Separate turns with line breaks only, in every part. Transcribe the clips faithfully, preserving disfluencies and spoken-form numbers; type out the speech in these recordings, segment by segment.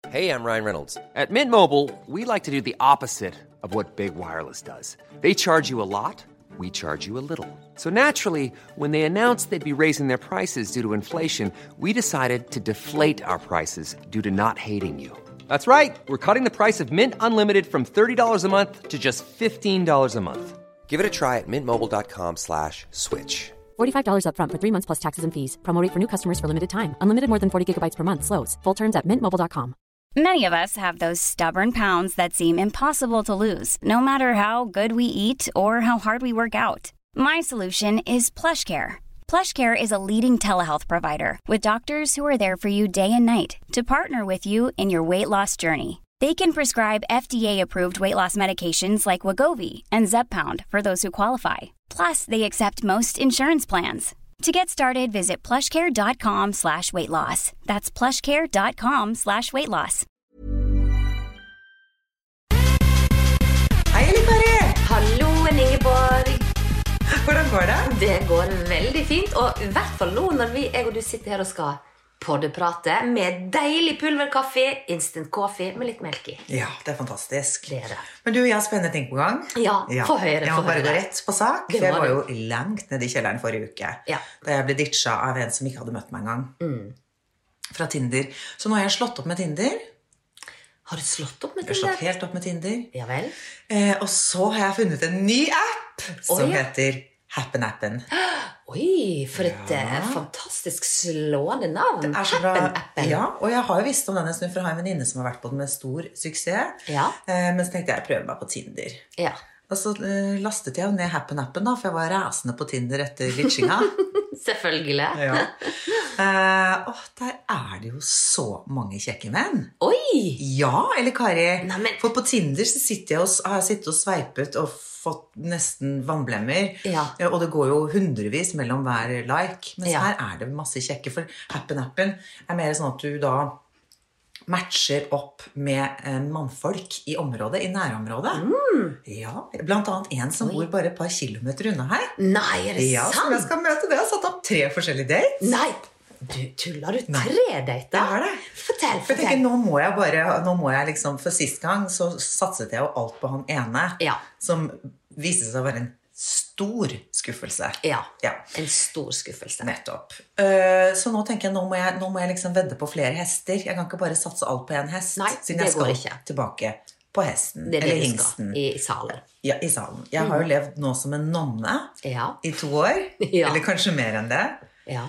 Hey, I'm Ryan Reynolds. At Mint Mobile, we like to do the opposite of what Big Wireless does. They charge you a lot, we charge you a little. So naturally, when they announced they'd be raising their prices due to inflation, we decided to deflate our prices due to not hating you. That's right. We're cutting the price of Mint Unlimited from thirty dollars a month to just fifteen dollars a month. Give it a try at mintmobile.com slash switch.
forty-five dollars up front for three months plus taxes and fees. Promo rate for new customers for limited time. Unlimited more than forty gigabytes per month. Slows full terms at mint mobile dot com.
Many of us have those stubborn pounds that seem impossible to lose, no matter how good we eat or how hard we work out. My solution is PlushCare. PlushCare is a leading telehealth provider with doctors who are there for you day and night to partner with you in your weight loss journey. They can prescribe F D A-approved weight loss medications like Wegovy and Zepbound for those who qualify. Plus, they accept most insurance plans. To get started, visit plushcare.com slash weight loss. That's plushcare.com slash weight loss.
Hei, Elikari!
Hallo, Ingeborg.
Hvordan går det?
Det går veldig fint, og I hvert fall nå når vi, jeg og du sitter her og skal poddeprate med deilig pulverkaffe, instant coffee med litt melk I.
Ja, det er fantastisk.
Det er det.
Men du, jeg har spennende ting på gang.
Ja, få høre,
Jeg må
få
bare
høre.
gå rett på sak,
Det
for jeg
må
var
du.
jo langt nede I kjelleren forrige uke,
Ja.
da jeg ble ditchet av en som ikke hadde møtt meg en gang,
Mm.
fra Tinder. Så nå har jeg slått opp med Tinder.
Har du slått opp med
Jeg har
Tinder?
slått helt opp med Tinder.
Ja vel.
Eh, og så har jeg funnet en ny app som
Oi, ja.
heter Happen-appen.
Oi, for et
Ja.
eh, fantastisk slående navn.
Det er så bra.
Happen-appen.
Ja, og jeg har jo visst om den en stund, for jeg har en venninne som har vært på den med stor suksess.
Ja.
Eh, men så tenkte jeg, jeg prøver meg på Tinder.
Ja.
Og så eh, lastet jeg jo ned Happen-appen da, for jeg var rasende på Tinder etter litchinga.
Selvfølgelig.
Ja. Eh, og der er det jo så mange kjekke menn.
Oi!
Ja, eller Kari.
Nei, men-
For på Tinder så sitter jeg og, har jeg sittet og sveipet og fått nesten vannblemmer.
Ja.
Eh, Og det går jo hundrevis mellom hver like. Men
Ja.
her er det masse kjekke, for Happen-appen er mer sånn at du da matcher opp med eh, mannfolk I området, I nærområdet. Ja, blant annet en som
Oi.
bor bare et par kilometer unna her.
Nei, er det
Ja, som jeg
sant?
skal møte. Det har satt opp tre forskjellige dates.
Nei, du tuller du
Nei.
tre dater?
Det er det.
Fortell,
For jeg tenker,
fortell.
nå må jeg bare, nå må jeg liksom, for sist gang så satset jeg jo alt på han ene,
Ja.
som viste seg å være en stor skuffelse.
Ja,
Ja,
en stor skuffelse.
nettopp. Eh, så nå tenker jeg, nå må jeg, nå må jeg liksom vedde på flere hester. Jeg kan ikke bare satse alt på en hest,
Nei,
siden
det
jeg skal
går ikke.
tilbake på hesten,
Det er det
eller
vi
hingsten,
skal I, I salen.
ja, I salen. Jeg har jo levd nå som en nonne
Ja,
I to år,
Ja.
eller kanskje mer enn det.
ja.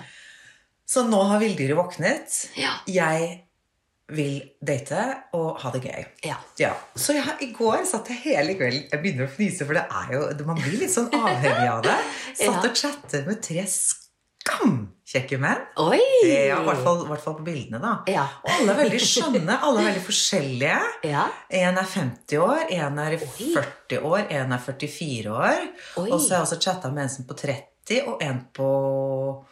Så nå har villdyret våknet.
Ja.
Jeg vil date og ha det gøy.
Ja.
Ja, så jeg, I går satt jeg hele kvelden, jeg begynner å fnyse, for det er jo, man blir litt sånn avhengig av det. Satt
Ja.
og chattet med tre skamkjekke menn.
Oi!
Ja, I hvert fall, i hvert fall på bildene da.
Ja.
Og alle er veldig skjønne, alle er veldig forskjellige.
Ja.
En er femti år, en er førti år, en er førtifire år.
Oi.
Og så har jeg også chattet med en som på tretti, og en på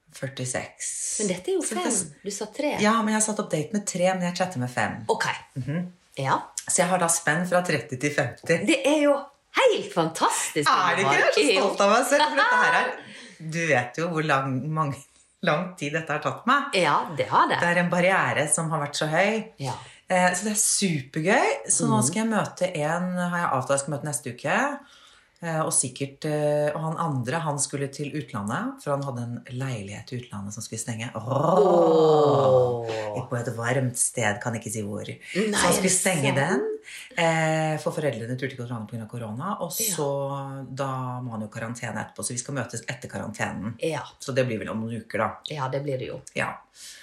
førtiseks.
Men dette er jo
Så
fem.
det-
Du sa tre.
Ja, men jeg har satt opp date med tre, men jeg chatter med fem.
Ok. Ja.
Så jeg har da spenn fra tretti til femti.
Det er jo helt fantastisk.
Er det ikke? Jeg er så
Jo.
stolt av meg selv, for dette her er... Du vet jo hvor lang, mange, lang tid dette har tatt meg.
Ja, det har det.
Det er en barriere som har vært så høy.
Ja.
Eh, Så det er supergøy. Så nå skal jeg møte en, har jeg avtalt jeg skal møte neste uke. Eh, Og sikkert, eh, og han andre, han skulle til utlandet, for han hadde en leilighet i utlandet som skulle stenge. Åh! På et varmt sted, kan ikke si hvor. Så han
er
skulle
det
stenge
sant?
den, eh, for foreldrene turte ikke å dra ned på grunn av korona, og så da må han jo karantene etterpå, så vi skal møtes etter karantenen.
Ja.
Så det blir vel om noen uker da.
Ja, det blir det jo.
Ja.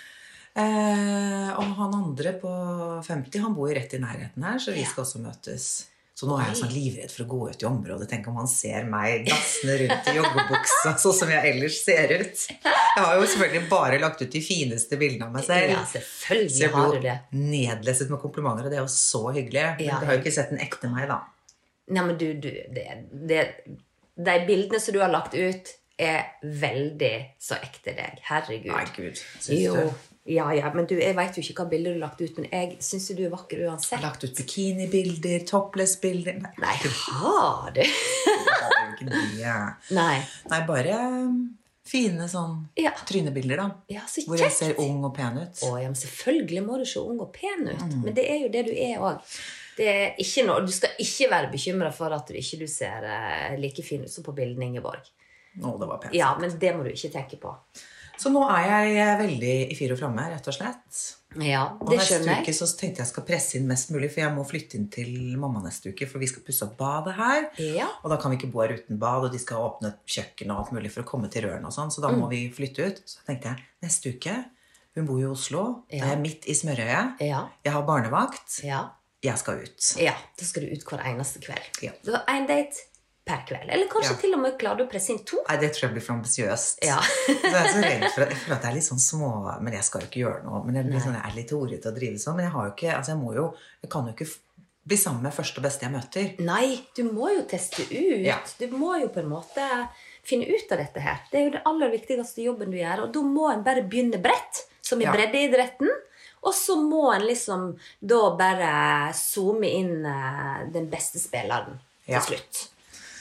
Eh, og han andre på femti, han bor jo rett i nærheten her, så vi skal også møtes. Så nå er jeg sånn livredd for å gå ut i området. Tenk om han ser meg gassende rundt i joggebuksa, sånn som jeg ellers ser ut. Jeg har jo selvfølgelig bare lagt ut de fineste bildene av meg selv.
Ja,
Så
selvfølgelig
jeg
har du
blir
det.
jo nedleset med komplimenter, og det er jo så hyggelig. Men
Ja.
du har jo ikke sett den ekte meg da.
Nei, men du, du det, det, de bildene som du har lagt ut er veldig så ekte deg. Herregud.
Nei, Gud, synes
Jo,
du?
ja, ja, men du, jeg vet jo ikke hva bilder du har lagt ut, men jeg synes jo du er vakker uansett.
Jeg har lagt ut bikinibilder, topless-bilder. Nei,
Nei, har du?
det er jo ikke det.
Nei.
Nei, bare fine sånn
Ja.
trynebilder da.
Ja, så
Hvor jeg
kjekt.
ser ung og pen ut.
Å, ja, men selvfølgelig må du se ung og pen ut. Men det er jo det du er også. Det er ikke noe, du skal ikke være bekymret for at du ikke du ser eh, like fin ut som på bilden Ingeborg.
Nå, det var pent.
Ja, men det må du ikke tenke på.
Så nå er jeg veldig i fyr og fremme, rett og slett.
Ja,
Og
det
neste
skjønner
uke
jeg.
så tenkte jeg skal presse inn mest mulig, for jeg må flytte inn til mamma neste uke, for vi skal pusse opp badet her.
Ja.
Og da kan vi ikke bo her uten bad, og de skal åpne kjøkken og alt mulig for å komme til røren og sånn, så da må vi flytte ut. Så tenkte jeg, neste uke, hun bor i Oslo, da er jeg midt i smørøyet,
Ja.
jeg har barnevakt,
Ja.
jeg skal ut.
Ja, da skal du ut hver eneste kveld.
Ja.
Så en date per kveld. Eller kanskje
Ja.
til og med klarer du å presse inn to.
Nei, det tror jeg blir for ambisiøst.
Ja.
Så jeg er så redd for at, for at det er litt sånn små, men jeg skal jo ikke gjøre noe, men jeg, blir sånn, jeg er litt hårete å drive sånn, men jeg har jo ikke, altså jeg må jo, jeg kan jo ikke f- bli sammen med første og beste jeg møter.
Nei, du må jo teste ut.
Ja.
Du må jo på en måte finne ut av dette her. Det er jo det aller viktigste jobben du gjør, og da må en bare begynne bredt, som i
Ja.
breddeidretten, og så må en liksom da bare zoome inn eh, den beste spilleren til
Ja.
slutt.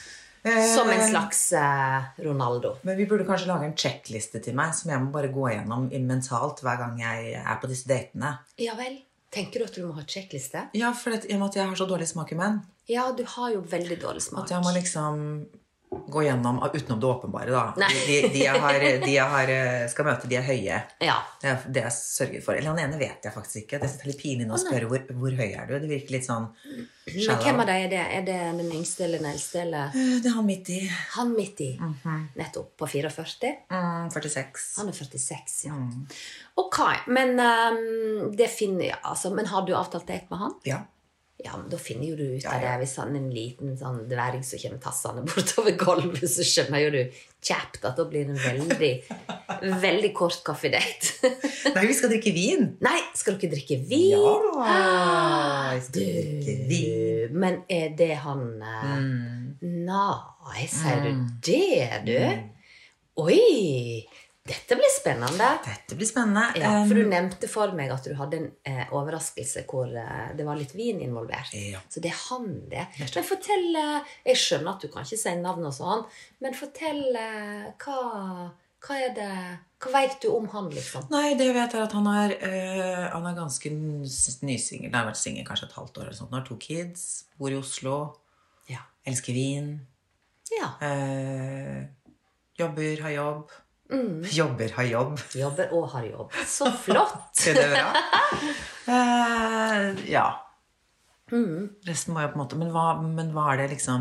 Eh,
Som en slags eh, Ronaldo.
Men vi burde kanskje lage en checkliste til meg, som jeg må bare gå gjennom i mentalt hver gang jeg er på disse datene.
Ja vel. Tenker du at du må ha checkliste?
Ja, for det, i og med at jeg har så dårlig smak i menn,
Ja, du har jo veldig dårlig smak.
at jeg må liksom gå gjennom, utenom det åpenbare da.
Nei.
De, de, de, jeg har, de jeg har, skal møte, de er høye.
Ja.
Det er det jeg sørger for. Eller han ene vet jeg faktisk ikke. Det er litt pinlig nå å spørre hvor, hvor høy er du. Det virker litt sånn
Men
shallow.
hvem av deg er det? Er det den yngste eller den eldste? Eller?
Eh, Det er han midt i.
Han midt i. Nettopp. På førtifire.
Mm, førtiseks.
Han er førtiseks, ja. Ok, men ehm, det finner jeg, altså. Men har du avtalt date med han?
Ja.
Ja, men da finner jo du ut
Ja,
av det.
ja.
Hvis han er en liten sånn dverg som kommer tassende bortover gulvet, så skjønner jo du kjapt at da blir det en veldig, veldig kort kaffedate.
Nei, vi skal drikke vin.
Nei, skal dere drikke vin?
Ja, vi skal drikke vin.
Du, men er det han eh, Nei, sier du det, du? Oi, dette blir spennende.
Dette blir spennende.
Ja, for du
Um,
nevnte for meg at du hadde en eh, overraskelse hvor eh, det var litt vin involvert.
Ja.
Så det er han det. Men fortell, eh, jeg skjønner at du kan ikke si navn og sånn, men fortell eh, hva, hva er det, hva vet du om han liksom?
Nei, det jeg vet er at han er, eh, han er ganske n- nysingel. Han har vært singel kanskje et halvt år eller sånt. Han har to kids, bor i Oslo,
Ja.
elsker vin,
Ja,
eh, jobber, har jobb. Jobber, har jobb.
jobber og har jobb. Så flott!
Er det bra? Eh, ja. Resten må jeg på en måte, men hva, men hva er det liksom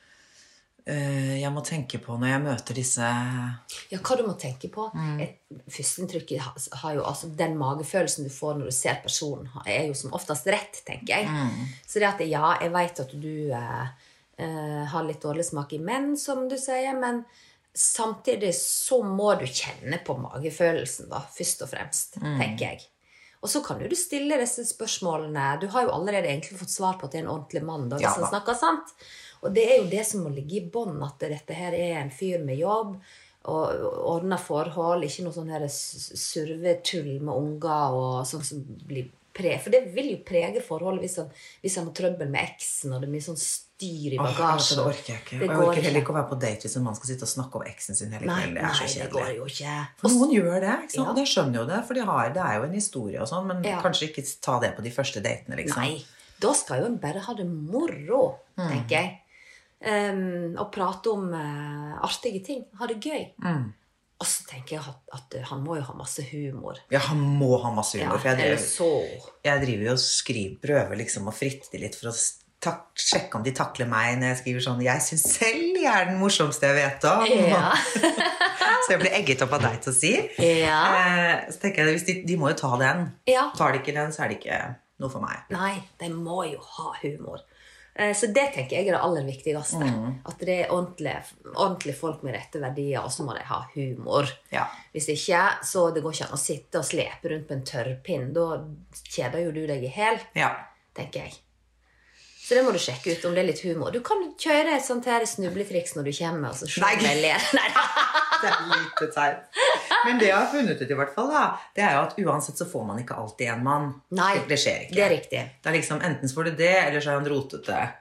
eh, jeg må tenke på når jeg møter disse.
Ja, hva du må tenke på. Et Førsteinntrykket har, har jo, altså den magefølelsen du får når du ser personen, er jo som oftest rett, tenker jeg. Så det at ja, jeg vet at du eh, eh, har litt dårlig smak i menn, som du sier, men samtidig så må du kjenne på magefølelsen da, først og fremst, tenker jeg. Og så kan jo du stille disse spørsmålene. Du har jo allerede egentlig fått svar på at det er en ordentlig mann da, hvis
Ja,
han
da.
snakker sant. Og det er jo det som må ligge i bånd, at dette her er en fyr med jobb, og ordner forhold, ikke noe sånn her s- survetull med unger, og sånn som blir pre... For det vil jo prege forholdet hvis han, hvis han har trøbbel med eksen, og det blir sånn styr i
Åh,
bagasjen.
det orker jeg ikke.
Det
Og jeg
går
orker heller
ikke.
ikke å være på date hvis en mann skal sitte og snakke om eksen sin hele
Nei,
kvelden. Det er så
nei, det går
kjedelig.
jo ikke.
For noen gjør det, ikke sant?
Ja.
Og det skjønner jo det, for de har, det er jo en historie og sånn, men
Ja.
kanskje ikke ta det på de første datene, liksom.
Nei, da skal jo en bare ha det moro,
Mm.
tenker jeg. Um, og prate om uh, artige ting. Ha det gøy.
Mm.
Og så tenker jeg at, at han må jo ha masse humor.
Ja, han må ha masse humor, for jeg
eller
driver,
så.
jeg driver jo og skriver, prøver liksom å fritte litt for å s- tak, sjekke om de takler meg når jeg skriver sånn, jeg synes selv jeg er den morsomste jeg vet om.
Ja.
Så jeg blir egget opp av deg til å si.
Ja.
Eh, så tenker jeg, hvis de, de må jo ta den.
Ja.
Tar de ikke den, så er det ikke noe for meg.
Nei, de må jo ha humor. Eh, Så det tenker jeg er det aller viktigste. At det er ordentlige, ordentlige folk med rette verdier, og så må de ha humor.
Ja.
Hvis ikke, så det går ikke an å sitte og slepe rundt på en tørrpinn. Da kjeder jo du deg i hel,
Ja.
tenker jeg. Så det må du sjekke ut om det er litt humor. Du kan kjøre et sånt her snubletriks når du kommer, og så se
Nei.
om jeg ler. Nei,
Det er lite teit. Men det jeg har funnet ut i hvert fall, da, det er jo at uansett så får man ikke alltid en mann.
Nei,
det, det skjer ikke.
det er riktig.
Det er liksom, enten så får du det, eller så er han rotete.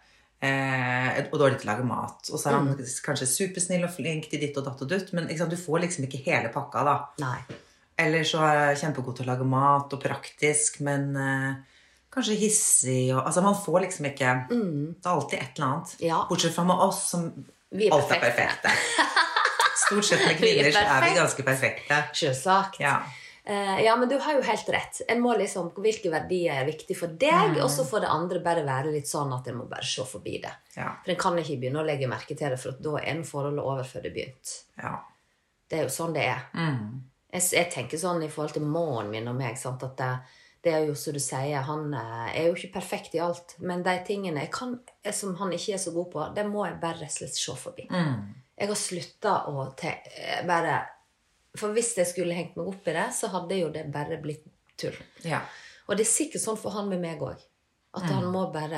eh, og dårlig til å lage mat. Og så er han mm. kanskje supersnill og flink til ditt og datt og dutt, men ikke sant, du får liksom ikke hele pakka da.
Nei.
Eller så er jeg kjempegod til å lage mat og praktisk, men eh, kanskje hissig. Og, altså man får liksom ikke, mm. det er alltid et eller annet.
Ja.
Bortsett fra med oss som
vi er
alt er perfekte. Stort sett med kvinner så er vi ganske perfekte.
Selvsagt.
Ja.
Uh, ja, men du har jo helt rett. En må liksom, hvilke verdier er viktig for deg, mm. og så får det andre bare være litt sånn at en må bare se forbi det.
Ja.
For en kan ikke begynne å legge merke til det, for da er en forholdet over før det begynt.
Ja.
Det er jo sånn det er.
Mm.
Jeg, jeg tenker sånn i forhold til månen min og meg, sant, at det, det er jo som du sier, han er jo ikke perfekt i alt, men de tingene jeg kan, som han ikke er så god på, det må jeg bare rett og slett se forbi.
Mm.
Jeg har sluttet å te- bare... For hvis jeg skulle hengt meg opp i det, så hadde jo det bare blitt tull.
Ja.
Og det er sikkert sånn for han med meg også. At mm. han må bare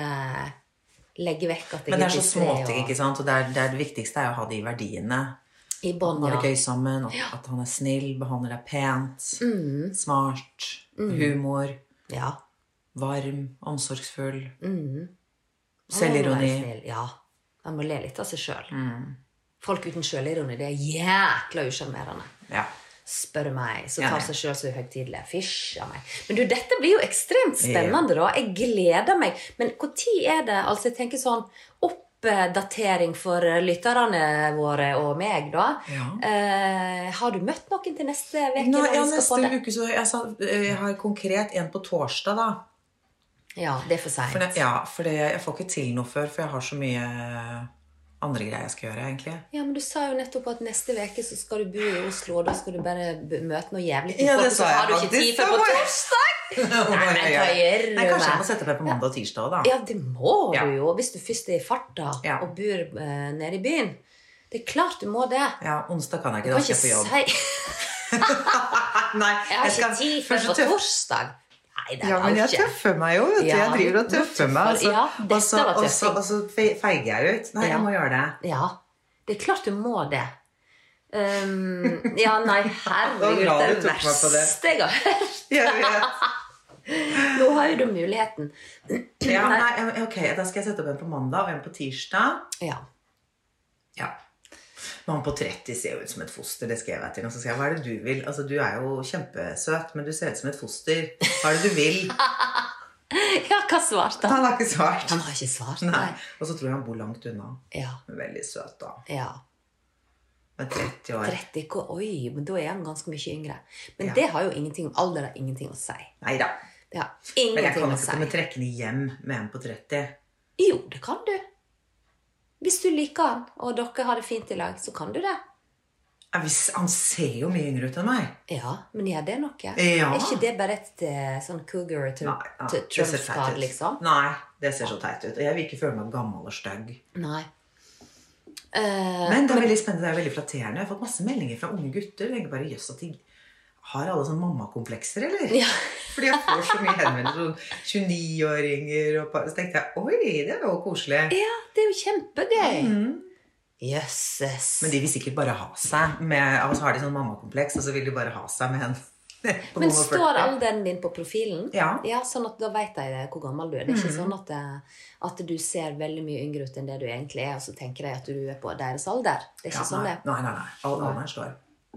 legge vekk at jeg
Men det er så småting,
og...
ikke sant? Og det, er, det, er det viktigste er å ha de verdiene.
I bånd,
ha
ja.
det gøy sammen, at,
ja.
at han er snill, behandler deg pent,
mm.
smart,
mm.
humor,
ja.
varm, omsorgsfull,
mm.
selvironi.
Ja, han må le litt av seg selv.
Mm.
Folk uten selvironi, det er jækla usjarmerende.
Ja.
Spør meg, så
Ja,
tar
nei.
seg selv så høytidelig. Fysj av meg. Men du, dette blir jo ekstremt spennende da. Jeg gleder meg. Men hvor tid er det? Altså, jeg tenker sånn oppdatering for lytterne våre og meg da.
Ja.
Eh, har du møtt noen til neste veke?
Nå,
når vi
ja,
skal
neste
få det?
uke så jeg, sa, jeg har konkret en på torsdag da.
Ja, det er for sent.
For det, ja, for det, jeg får ikke til noe før, for jeg har så mye andre greier jeg skal gjøre, egentlig.
Ja, men du sa jo nettopp at neste veke så skal du bo i Oslo, og da skal du bare b- møte noe jævlig til
Ja,
folk,
det
og så
sa jeg
har du ikke tid
faktisk,
før på
da.
torsdag! Nei, men hva gjør du
Nei, kanskje jeg
med?
må sette meg på mandag og tirsdag også, da.
Ja, det må
Ja.
du jo, hvis du først er i farta
Ja.
og bor eh, nede i byen. Det er klart du må det.
Ja, onsdag kan jeg
Du
ikke, da
kan
skal
ikke
jeg på jobb.
si
Nei,
jeg har ikke tid før
først
på
tøff-
torsdag. Nei, det
Ja,
er
men
jo
jeg
ikke.
tøffer meg jo, vet du.
Ja,
Jeg driver og
du
tøffer meg.
tøffer-
Altså,
ja,
og
dette
så-
var
og så-
tøffing.
og så fe- feiger jeg ut. Nei,
Ja.
jeg må gjøre det.
Ja, det er klart du må det. Um, ja, nei, herregud,
Det var bra
det
du tok meg på det.
verste jeg har hørt.
Jeg vet.
Nå har jo du muligheten.
Ja, nei, ok, da skal jeg sette opp en på mandag og en på tirsdag.
Ja.
Ja. Man på tretti ser jo ut som et foster, det skrev jeg til. Og så sier jeg, hva er det du vil? Altså, du er jo kjempesøt, men du ser ut som et foster. Hva er det du vil?
Ja, hva svarte han?
Han har ikke svart.
Han har ikke svart,
Nei.
nei.
Og så tror jeg han bor langt unna.
Ja,
Men veldig søt da.
ja.
Med tretti år.
tretti, ko- oi, men da er han ganske mye yngre. Men
Ja.
det har jo ingenting, alder har ingenting å si.
Neida.
Det har
Men jeg
ingenting
kan
å
ikke komme
si.
trekkende hjem med en på tretti.
Jo, det kan du. Hvis du liker han, og dere har det fint i lag, så kan du det.
Ja, hvis- Han ser jo mye yngre ut enn meg.
Ja, men gjør det noe?
Ja.
Er ikke det bare et eh, sånn cougar til,
Nei, ja,
til
det ser
trumf
teit
card,
ut.
liksom?
Nei, det ser så teit ut. Og jeg vil ikke føle meg gammel og stygg.
Nei. Eh,
Men det er veldig spennende, det er veldig flatterende. Jeg har fått masse meldinger fra unge gutter. Jeg tenker bare, jøss, at de har alle sånne mammakomplekser, eller?
Ja.
Fordi jeg får så mye henvendelser, sånn tjueni-åringer og par. Så tenkte jeg, oi, det var jo koselig.
ja, det er jo kjempegøy.
Mhm.
Jøsses.
Men de vil sikkert bare ha seg med, og så har de sånn mammakompleks, og så vil de bare ha seg med en på
Men
noen og
står
førti.
alderen din på profilen?
Ja.
Ja, sånn at da vet jeg hvor gammel du er. Det er ikke sånn at, det, at du ser veldig mye yngre ut enn det du egentlig er, og så tenker jeg at du er på deres alder. Det er ikke
Ja,
sånn
nei,
det.
nei, nei, nei. All, alderen står.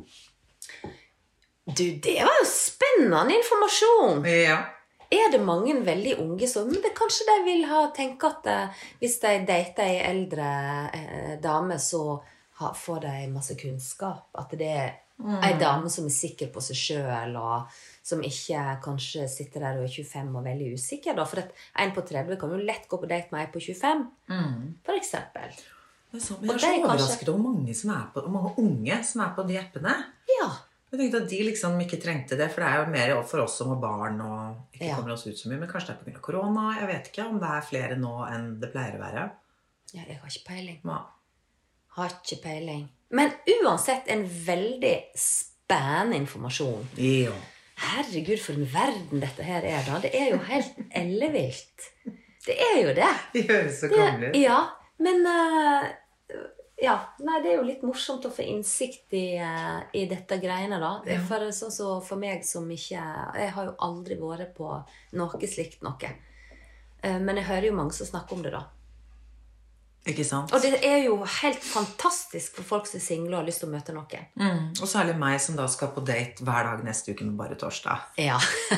Du, det var jo spennende informasjon!
Ja.
Er det mange veldig unge som men det, kanskje de vil ha tenke at eh, hvis de dater ei eldre eh, dame, så ha, får de masse kunnskap. At det er ei dame som er sikker på seg sjøl, og som ikke kanskje sitter der og er tjuefem og veldig usikker. Da. For at en på tretti kan jo lett gå på date med ei på tjuefem, for eksempel.
Det er så, men
Og
jeg er så
det er kanskje-
overrasket over mange, som er på, mange unge som er på de appene.
Ja.
Jeg tenkte at de liksom ikke trengte det, for det er jo mer for oss som har barn og ikke
Ja.
kommer oss ut så mye, men kanskje det er på grunn av korona. Jeg vet ikke om det er flere nå enn det pleier å være.
ja, jeg har ikke peiling.
Ja.
Har ikke peiling. Men uansett en veldig spennende informasjon.
Jo.
Herregud, for en verden dette her er da. Det er jo helt ellevilt. Det er jo det.
De høres så
det
gamle ut.
ja, men eh, ja, nei, det er jo litt morsomt å få innsikt i, eh, i dette greiene da.
Ja.
For, sånn så for meg som ikke Jeg har jo aldri vært på noe slikt noe. Eh, men jeg hører jo mange som snakker om det da.
Ikke sant?
Og det er jo helt fantastisk for folk som er single og har lyst til å møte noen.
Mm. Og særlig meg som da skal på date hver dag neste uke, men bare torsdag.
Ja.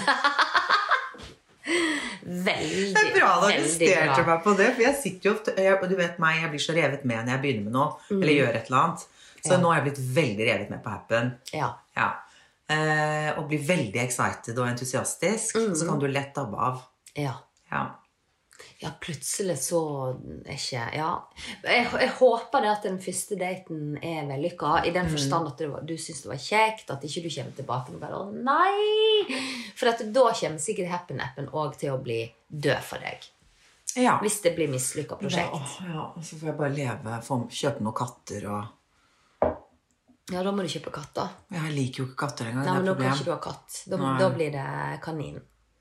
Veldig,
det er bra da du
veldig
sterte
bra.
meg på det, for jeg sitter jo ofte, jeg, og du vet meg, jeg blir så revet med når jeg begynner med noe,
Mm.
eller gjør et eller annet. Så
Ja.
nå har jeg blitt veldig revet med på appen.
Ja.
Ja. Eh, og blir veldig excited og entusiastisk,
Mm.
så kan du lett dabbe av.
Ja.
Ja.
Ja, plutselig så er ikke... Ja. Jeg, jeg håper det at den første daten er vellykket, i den forstand at det var, du synes det var kjekt, at ikke du kommer tilbake og bare, å nei! For at da kommer sikkert Happy-appen også til å bli død for deg.
Ja.
Hvis det blir mislykket prosjekt.
Ja, ja, så får jeg bare leve, få, kjøpe noen katter og...
Ja, da må du kjøpe katt da.
Jeg liker jo ikke katter engang,
Nei, men
det
da
er
kan
et
ikke du
problem.
ha katt. Da,
Nei.
da blir det kanin.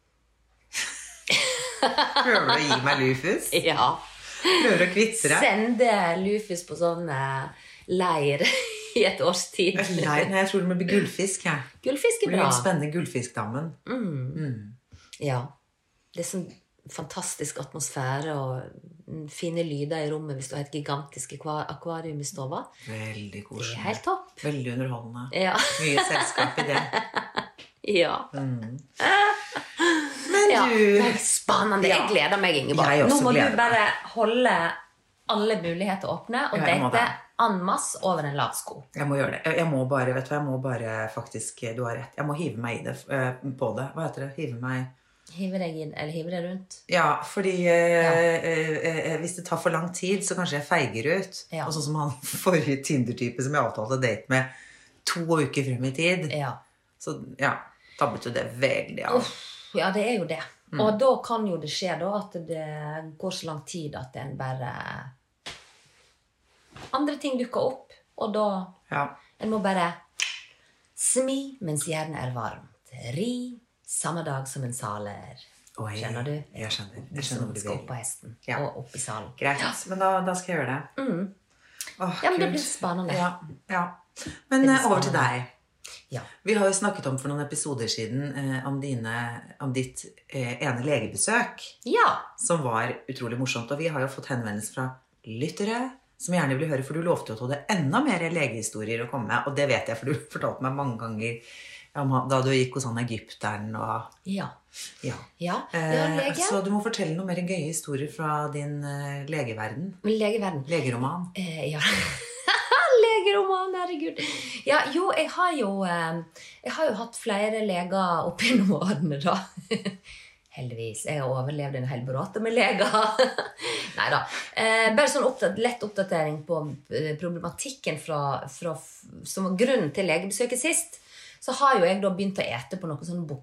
Prøver du å gi meg Lufus?
Ja.
Prøver du å kvitte deg?
Sende Lufus på sånn eh, leir i et års tid.
Nei, nei, jeg tror det må bli gullfisk, jeg.
Gullfisk
Det
er
blir
bra.
helt spennende gullfiskdammen.
Ja. Det er sånn fantastisk atmosfære og mm, fine lyder i rommet hvis du har et gigantisk akva- akvarium i stova.
Veldig
Det
koselig.
er helt topp.
Veldig underholdende.
Ja.
Mye selskap i det.
Ja.
Men
Ja.
du...
Det er spennende.
Ja.
Jeg gleder meg, Ingeborg.
Jeg også
Nå må
gleder
du
meg.
bare holde alle muligheter åpne og
Ja, jeg må
date
det.
en masse over en lav sko.
Jeg må gjøre det. Jeg- Jeg må bare, vet du hva, jeg må bare faktisk, du har rett. Jeg må hive meg i det, eh, på det. Hva heter det? Hive meg...
Hive deg inn, eller hive deg rundt.
Ja, fordi eh, eh, eh, hvis det tar for lang tid, så kanskje jeg feiger ut.
Ja.
Og sånn som han forrige Tinder-type som jeg avtalte date med to uker frem i tid.
Ja.
Så ja, tabbet jo det veldig av.
Uff, ja, det er jo det. Og da kan jo det skje da at det går så lang tid at en bare andre ting dukker opp, og da
Ja.
en må bare smi mens hjernen er varmt. Ri samme dag som en saler.
Oi,
Skjønner du?
Jeg skjønner. Jeg skjønner
Som
hvor du
skal
vil.
opp på hesten
Ja.
og opp i salen.
Greit, men da, da skal jeg gjøre det. Åh,
Ja, men det
kult.
blir spennende.
Ja, ja. Men
blir
eh, over til
spennende.
deg.
Ja.
Vi har jo snakket om for noen episoder siden eh, om, dine, om ditt eh, ene legebesøk,
Ja.
som var utrolig morsomt. Og vi har jo fått henvendelse fra lyttere som gjerne vil høre, for du lovte jo at du hadde enda mer legehistorier å komme med, og det vet jeg, for du fortalte meg mange ganger om han- da du gikk hos han egypteren og...
Ja.
Ja.
Ja, ja
Eh,
lege.
så du må fortelle noen mer gøye historier fra din eh, legeverden.
Legeverden.
Legeroman.
Eh, ja. Legeroman, herregud. Ja, jo, jeg har jo eh, Jeg har jo hatt flere leger opp gjennom årene, da. Heldigvis. Jeg har overlevd en hel bråte med leger. Neida. Eh, bare sånn oppdatt, lett oppdatering på eh, problematikken fra, fra, som var grunnen til legebesøket sist. Så har jo jeg da begynt å ete på noen sånne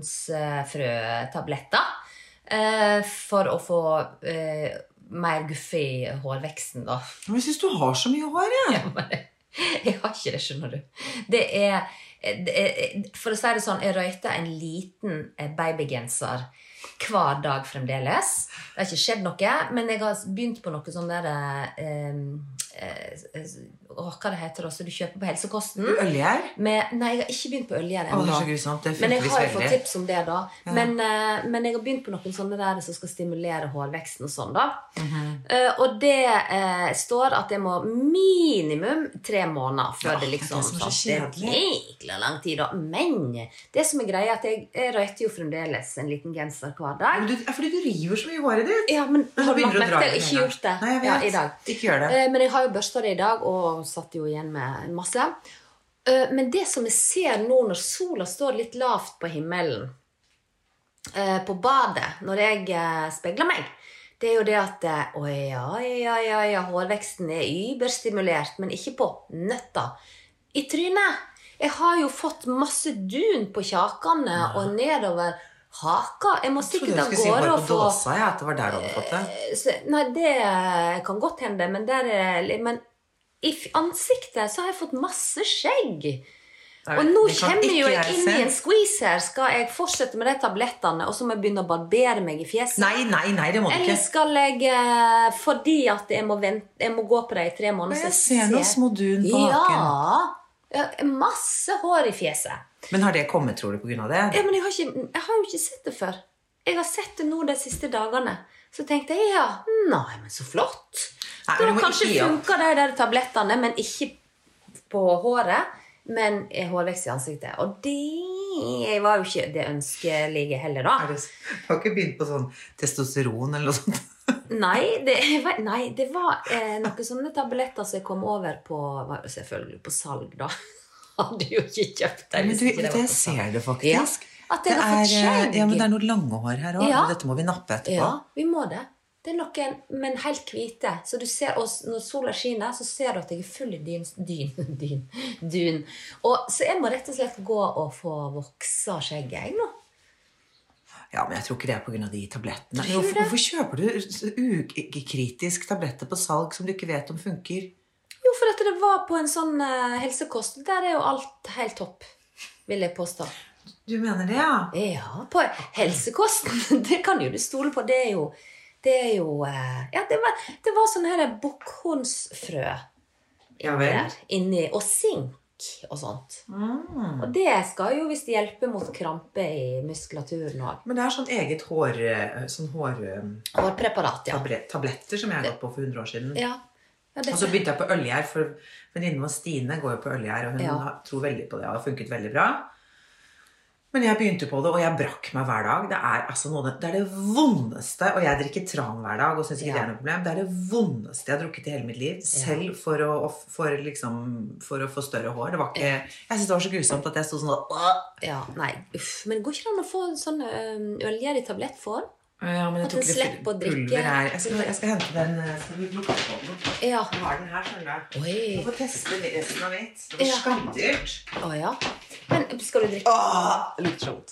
bukkhornsfrø-tabletter eh, for å få eh, mer guffe i hårveksten, da.
Men jeg synes du har så mye hår, jeg.
Ja, men jeg har ikke det, skjønner du. Det er, det er for å si det sånn, jeg røyter en liten babygenser hver dag fremdeles. Det har ikke skjedd noe, men jeg har begynt på noe sånn der eh, eh, åh, hva det heter det, så du kjøper på helsekosten.
Ølgjær?
Med, nei, jeg har ikke begynt på ølgjær
Å, det er
ennå.
så grusomt. Det
Men jeg
funker
har jo
visst
fått
veldig.
tips om det da. Men, eh, men jeg har begynt på noen sånne der som skal stimulere hårveksten og sånn da.
Mhm.
Eh, og det eh, står at jeg må minimum tre måneder før
Ja,
det liksom
det er det som er så
sant? Det er
kjedelig.
jækla lang tid da. Men det som er greia er at jeg, jeg røyter jo fremdeles en liten genser hver dag.
Men du, ja, fordi du river så mye håret ditt.
Ja, men
Men så
har du
begynner du å
lagt
dra
merke til?
det
Jeg har ikke
med en
gjort det
gang. Nei, jeg
ja,
vet.
i dag.
Ikke gjør det.
Eh, Men jeg har jo børstet det i dag, og satt jo igjen med masse. Eh, Men det som jeg ser nå når sola står litt lavt på himmelen, eh, på badet, når jeg eh, spegler meg, det er jo det at eh, å ja, ja, ja, ja, hårveksten er yberstimulert, men ikke på nøtta. I trynet. Jeg har jo fått masse dun på kjakene og nedover haka. Jeg må
Jeg trodde
sikkert
du
av
skulle si
gårde
hår
og
på
få...
dåsa, ja, at det var der du hadde fått det.
Så, nei, det kan godt hende, men, der er, men i f- ansiktet så har jeg fått masse skjegg. Og nå
Det kan
kommer
ikke
jo jeg
jeg
inn
se.
i en squeeze her. Skal jeg fortsette med de tablettene, og så må jeg begynne å barbere meg i fjeset?
Nei, nei, nei, det må du
Eller
ikke.
skal jeg, eh, fordi at jeg må, vente, jeg må gå på det i tre måneder,
Jeg
så
ser noen små dun på haken.
Ja, ja, masse hår i fjeset.
Men har det kommet, tror du, på grunn av det?
Ja, men jeg har, ikke, jeg har jo ikke sett det før. Jeg har sett det nå de siste dagene. Så tenkte jeg, ja, nei, men så flott.
Nei,
Da
men du må
kanskje
ikke gi opp.
funker de der tablettene, men ikke på håret, men hårvekst i ansiktet. Og det var jo ikke det ønskelige heller, da.
Er det, du har ikke begynt på sånn testosteron eller noe sånt?
Nei, det, nei, det var eh, noen sånne tabletter som jeg kom over på, var selvfølgelig på salg, da. Hadde jo ikke kjøpt det.
Men du,
hvis ikke det var
jeg
på salg.
ser det faktisk.
Ja, at det, har fått
er,
skjegg.
ja, men det er noe lange hår her også.
Ja.
Dette må vi nappe etterpå.
Ja, vi må det. Det er noen, men helt hvite. Så du ser, og når sola skinner, så ser du at jeg er full i dyn, dyn, dyn, dyn. Og så jeg må rett og slett gå og få vokse skjegget, jeg nå.
Ja, men jeg tror ikke det er på grunn av de tablettene.
Tror du
Hvorfor,
det?
hvorfor kjøper du ukritisk tabletter på salg som du ikke vet om funker?
Jo, for at det var på en sånn uh, helsekost. Der er jo alt helt topp, vil jeg påstå.
Du mener det, ja?
Ja, på helsekosten. Det kan jo du stole på. Det er jo, det er jo uh, ja, det var, det var sånn her bukkhornsfrø
Ja vel.
der, inni, og sink og sånt.
Mm.
Og det skal jo visst hjelpe mot krampe i muskulaturen også.
Men det er sånn eget hår, sånn hår,
Hårpreparat, ja.
tablet, tabletter som jeg har gått på for hundre år siden.
Ja. Ja, det,
Og så begynte jeg på ølgjær, for venninnen vår Stine går jo på ølgjær, og hun
Ja.
har- tror veldig på det, og det har funket veldig bra. Men jeg begynte på det, og jeg brakk meg hver dag. Det er, altså noe, det, er det vondeste, og jeg drikker tran hver dag, og synes ikke
Ja.
det er noe problem. Det er det vondeste jeg har drukket i hele mitt liv, selv for å, for, liksom, for å få større hår. Det var ikke, jeg synes det var så grusomt at jeg stod sånn da,
ja, nei, uff. Men går ikke det an å få en sånn ø, ølgjær i tablettform?
ja, men jeg
At
tok
den
litt
slipper å drikke.
pulver her. Jeg skal, jeg skal hente den, skal vi lukke på den?
Ja.
Jeg har den her, skjønner du.
Oi.
Jeg får teste resten av mitt. Det var
Ja.
skamdyrt.
Å ja. Men skal du drikke?
Åh, det lukter så vondt.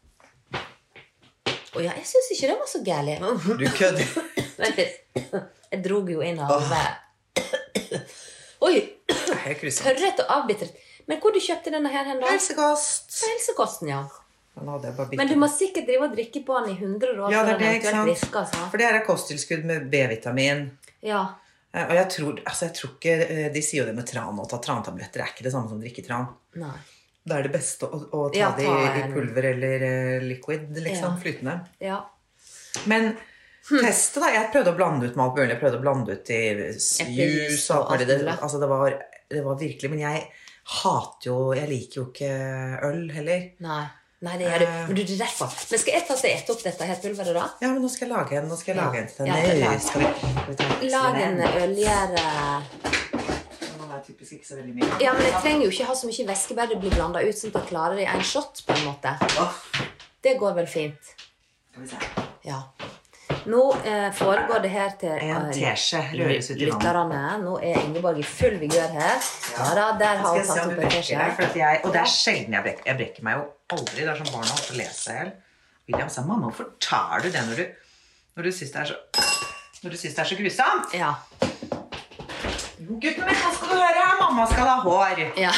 Å ja, jeg synes ikke det var så gærlig.
Du kødder.
Vent litt. Jeg drog jo inn halve. Oi,
Det er helt grusomt.
tørret og avbittret. Men hvor du kjøpte denne her hen da?
Helsekost.
På helsekosten, ja.
Nå hadde jeg bare bitte-
Men du må sikkert drive og drikke på den i hundre år.
Ja, det
før
er det,
den
ikke
eventuelt
sant?
virker, så.
For det her er kosttilskudd med B-vitamin.
Ja,
Eh, Og jeg tror, altså jeg tror ikke, eh, de sier jo det med tran, å ta trantabletter er ikke det samme som å drikke tran.
nei.
Det er det beste å, å ta
Ja,
det
ta
i, i
en-
pulver eller eh, liquid, liksom,
Ja.
flytende.
Ja.
Men testet da, jeg prøvde å blande ut med alt mulig. Jeg prøvde å blande ut i s-
Eplejus
jus
og
og alt
alt
det.
mulig.
Altså det var, det var virkelig, men jeg hater jo, jeg liker jo ikke øl heller.
Nei. Nei, det gjør du.
Eh.
Men du, det er derfor. Men skal jeg ta og ete opp dette her pulveret da?
Ja, men nå skal jeg lage en, nå skal jeg
Ja.
lage en til
Ja,
deg.
lag.
Nei, skal vi, skal vi ta
Lag en ølgjære.
Nå er jeg typisk ikke så veldig mye.
Ja, men jeg trenger jo ikke ha så mye væske, bare det blir blandet ut sånn at jeg klarer det i en shot på en måte.
Åh,
Det går vel fint.
skal vi se.
Ja. Nå eh, foregår det her til
En
eh,
teskje røres ut i vann.
lytterne. Nå er Ingeborg i full vigør her. Ja da, der har
Skal
hun
jeg se
tatt
om
opp
du
en
brekker
teskje.
deg, for at jeg, og det er sjelden jeg brekker. Jeg brekker meg jo aldri. Det er som barna ofte leser selv. William sa, mamma, hvorfor tar du det når du, når du synes det er så, når du synes det er så grusomt?
Ja.
Gutten min, hva skal du høre? Mamma skal ha hår.
Ja.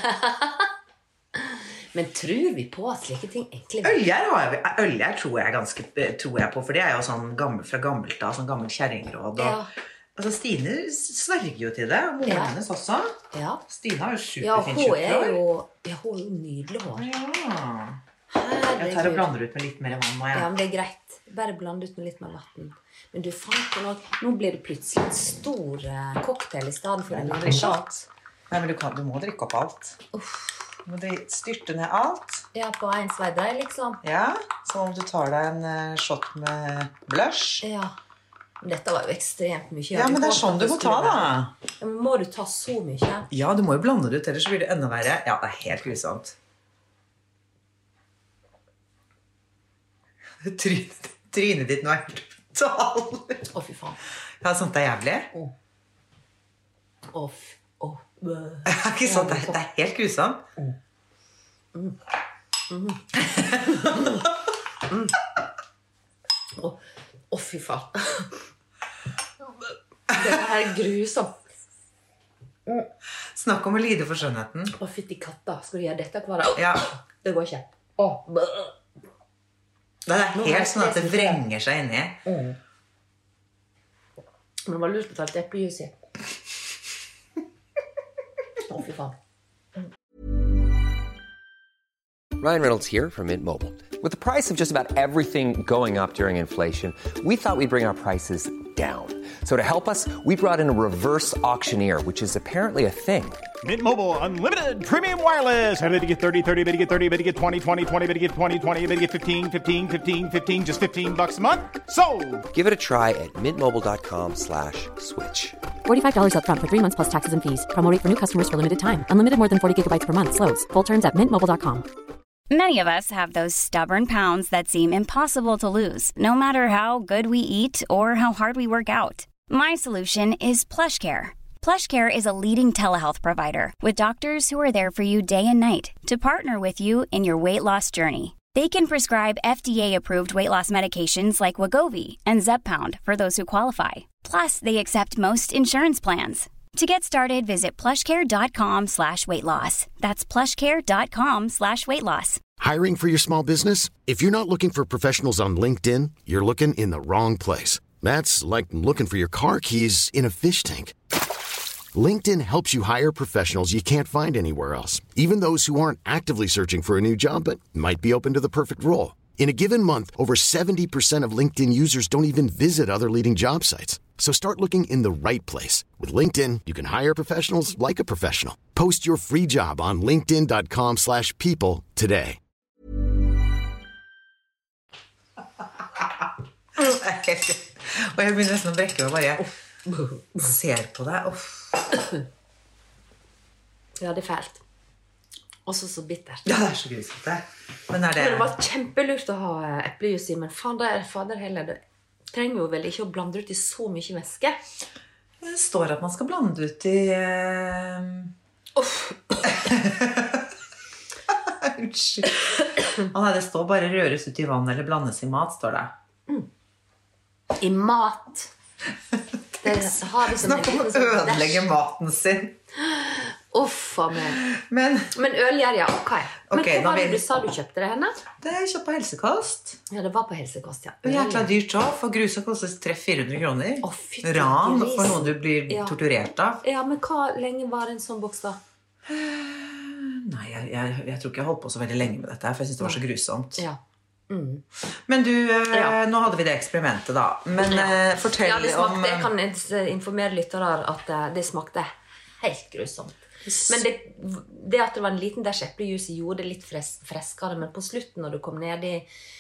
Men tror vi på at slike ting egentlig
Ølgjær har jeg, ølgjær tror jeg ganske, tror jeg på, for det er jo sånn gammel, fra gammelt av, sånn gammel kjerringråd. Og,
Ja.
altså Stine sverger jo til det, og moren
Ja.
hennes også.
Ja.
Stine har jo
Ja,
superfint
hun er
kjøtthår.
jo Ja, hun er jo nydelig hår.
Ja. Jeg tar og
Herregud.
blander ut med litt mer vann nå,
Ja,
ja.
men det er greit. Bare blande ut med litt mer vatten. Men du fant på noe. Nå blir det plutselig en stor eh, cocktail i stedet for en
Nei,
liten shot.
Nei, men du, kan, du må drikke opp alt. Du må dri- styrte ned alt.
Ja, på en sveidrei, liksom.
Ja, som om du tar deg en eh, shot med blush.
Ja. Men dette var jo ekstremt mye.
Ja, men det er sånn du må ta, da.
Ja, men må du ta så mye?
Ja, du må jo blande det ut, ellers så blir det enda verre. Ja, det er helt grusomt. Trynet, trynet ditt nå er brutalt.
Å, fy faen.
Ja, sånt er jævlig.
Å, f- å, bø.
Det er ikke sånn, det er, det er helt grusomt.
Å, å, fy faen. Dette her er grusomt.
Snakk om å lide for skjønnheten.
Å, fytti katta. Skal du gjøre dette hver dag?
Ja,
Det går ikke. Å, bø.
det er
Nå har jeg
helt sånn at det
spist litt.
vrenger seg inni.
Men det var lurt på å ta litt eplejus i. Å, fy faen.
Ryan Reynolds here from Mint Mobile. With the price of just about everything going up during inflation, we thought we'd bring our prices down. So to help us, we brought in a reverse auctioneer, which is apparently a thing.
Mint Mobile Unlimited Premium Wireless. How to get thirty, thirty, how to get thirty, how to get twenty, twenty, twenty, how to get twenty, twenty, how to get fifteen, fifteen, fifteen, fifteen, just fifteen bucks a month? Sold!
Give it a try at mintmobile.com slash switch.
forty-five dollars up front for three months plus taxes and fees. Promo rate for new customers for limited time. Unlimited more than forty gigabytes per month. Slows full terms at mint mobile dot com.
Many of us have those stubborn pounds that seem impossible to lose, no matter how good we eat or how hard we work out. My solution is PlushCare. PlushCare is a leading telehealth provider with doctors who are there for you day and night to partner with you in your weight loss journey. They can prescribe F D A-approved weight loss medications like Wegovy and Zepbound for those who qualify. Plus, they accept most insurance plans. To get started, visit plushcare.com slash weight loss. That's plushcare.com slash weight loss.
Hiring for your small business? If you're not looking for professionals on LinkedIn, you're looking in the wrong place. That's like looking for your car keys in a fish tank. LinkedIn helps you hire professionals you can't find anywhere else, even those who aren't actively searching for a new job but might be open to the perfect role. In a given month, over seventy percent of LinkedIn users don't even visit other leading job sites. So start looking in the right place. With LinkedIn, you can hire professionals like a professional. Post your free job on linkedin.com slash people today.
Og jeg begynner nesten å brekke og bare ser på deg.
Ja, det er fælt. Også så bittert.
Ja, det er så grusomt det. Men er det...
Men det var kjempelurt å ha eplejus i, men faen, det er fader heller. Det trenger jo vel ikke å blande ut i så mye væske.
Det står at man skal blande ut i... Uh... Unnskyld. Ah, nei, det står bare røres ut i vann eller blandes i mat, står det.
Mm. I mat. Det har liksom
Snakk om å ødelegge maten sin.
Uffa meg.
Men,
Men øl gjør jeg, ok. Men
okay,
hva var det
vi...
du sa du kjøpte det henne?
Det er kjøpt på helsekost.
Ja, det var på helsekost, ja.
Øl. Jækla dyrt også, for grusa koster tre til fire hundre kroner.
Å, fytti
Ran
gris.
for noen du blir ja. torturert av.
Ja, men hva lenge var en sånn boks da?
Nei, jeg, jeg, jeg tror ikke jeg holdt på så veldig lenge med dette, for jeg synes det var så grusomt.
Ja. Mm.
Men du,
ja.
nå hadde vi det eksperimentet da. Men ja. uh, fortell
ja, det smakte,
om...
Jeg kan informere lyttere at det smakte helt grusomt. Men det, det at det var en liten dash eplejus gjorde det litt fres, freskere, men på slutten når du kom ned i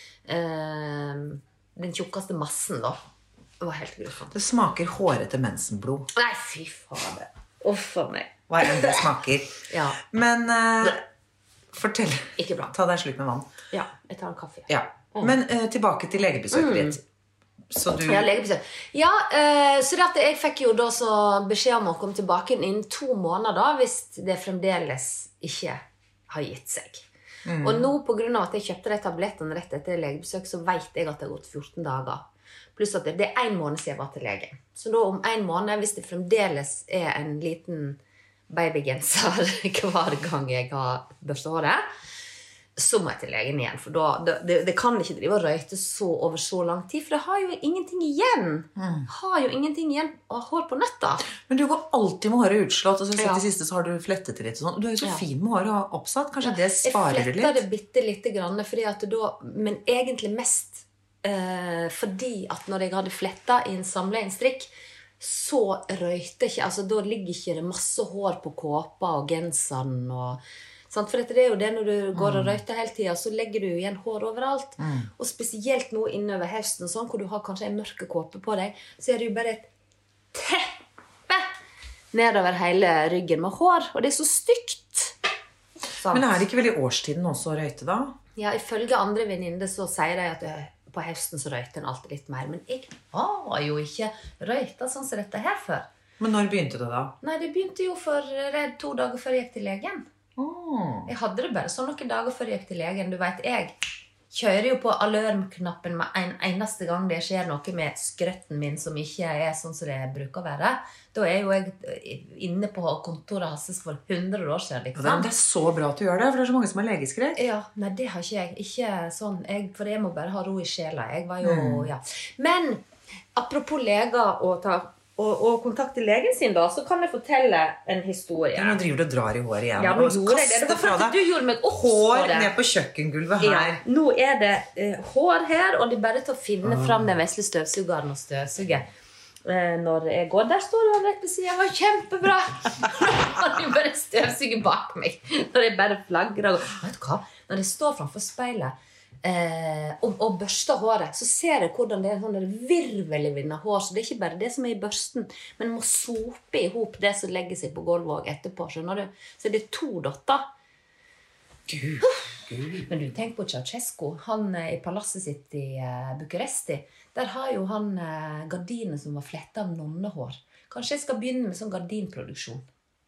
uh, den tjukkeste massen da, det var helt grusomt.
Det smaker hårete mensenblod.
Nei, fy faen. Uffa meg.
Hva enn det smaker.
Ja.
Men uh, fortell.
Ikke bra.
Ta deg en sluk med vann.
Ja, jeg tar en kaffe.
Ja. Mm. Men uh, tilbake til legebesøket mm. ditt. Så du...
Ja, legebesøk. Ja, uh, så det at jeg fikk jo da så beskjed om å komme tilbake innen to måneder hvis det fremdeles ikke har gitt seg. Mm. Og nå på grunn av at jeg kjøpte de tablettene rett etter legebesøk, så vet jeg at det har gått fjorten dager. Pluss at det, det er en måned siden jeg var til legen. Så da om en måned, hvis det fremdeles er en liten babygenser hver gang jeg har børstet håret, så må jeg til legen igjen. For da, det, det kan ikke drive og røyte så over så lang tid, for det har jo ingenting igjen. Mm. Har jo ingenting igjen å ha hår på nøtta.
Men du går alltid med håret utslått, og så
ja.
til siste så har du flettet det litt og sånn. Du er jo så
ja.
fin med håret oppsatt. Kanskje ja. det sparer du litt?
Jeg fletter det bitte litt grann, fordi at da, men egentlig mest eh, fordi at når jeg hadde flettet i en samleinnstrikk, så røyte ikke, altså da ligger ikke det masse hår på kåpa og genseren og sant? For det er jo det når du går og røyter hele tiden, så legger du igjen hår overalt. Mm. Og spesielt nå innover høsten, sånn, hvor du har kanskje en mørke kåpe på deg, så er det jo bare et teppe nedover hele ryggen med hår, og det er så stygt. Sant?
Men er det ikke veldig årstiden også å røyte da?
Ja, ifølge andre venninner så sier de at det, på høsten så røyter en alltid litt mer, men jeg har jo ikke røytet sånn som dette her før.
Men når begynte det da? Nei,
det begynte jo for to dager før jeg gikk til legen. Oh. Jeg hadde det bare sånn noen dager før jeg gikk til legen. Du vet, jeg kjører jo på alarmknappen med en eneste gang det skjer noe med skrøtten min som ikke er sånn som det bruker å være. Da er jo jeg inne på kontoret Hasses for hundre år siden. Liksom.
Det er så bra at du gjør det, for det er så mange som har legeskrekk.
Ja, nei, det har ikke jeg. Ikke sånn, jeg, for jeg må bare ha ro i sjela. Jeg var jo, mm. ja. Men apropos leger og ta... Og, og kontakte legen sin da, så kan jeg fortelle en historie.
Ja, nå driver du og drar i håret igjen.
Ja, men gjorde jeg det? Det var for at du gjorde meg opp
hår
for det.
Ned på kjøkkengulvet her.
Ja, nå er det eh, hår her, og det er bare til å finne oh. frem den vesle støvsugeren og støvsuge. når jeg går. Der står han rett ved siden. Det var kjempebra. Han jo bare støvsuger bak meg. Når jeg bare flagrer. Vet du hva? Når jeg står framfor speilet eh, og, og børster håret, så ser jeg hvordan det er en sånn virvelvind av hår. Så det er ikke bare det som er i børsten, men må sope i hop det som legger seg på gulvet og etterpå. Skjønner du? Så det er to dotter.
Gud, Gud.
Men du, tenk på Ceausescu. Han eh, i palasset sitt i eh, Bucuresti. Der har jo han eh, gardiner som var flettet av nonnehår. Kanskje jeg skal begynne med sånn gardinproduksjon.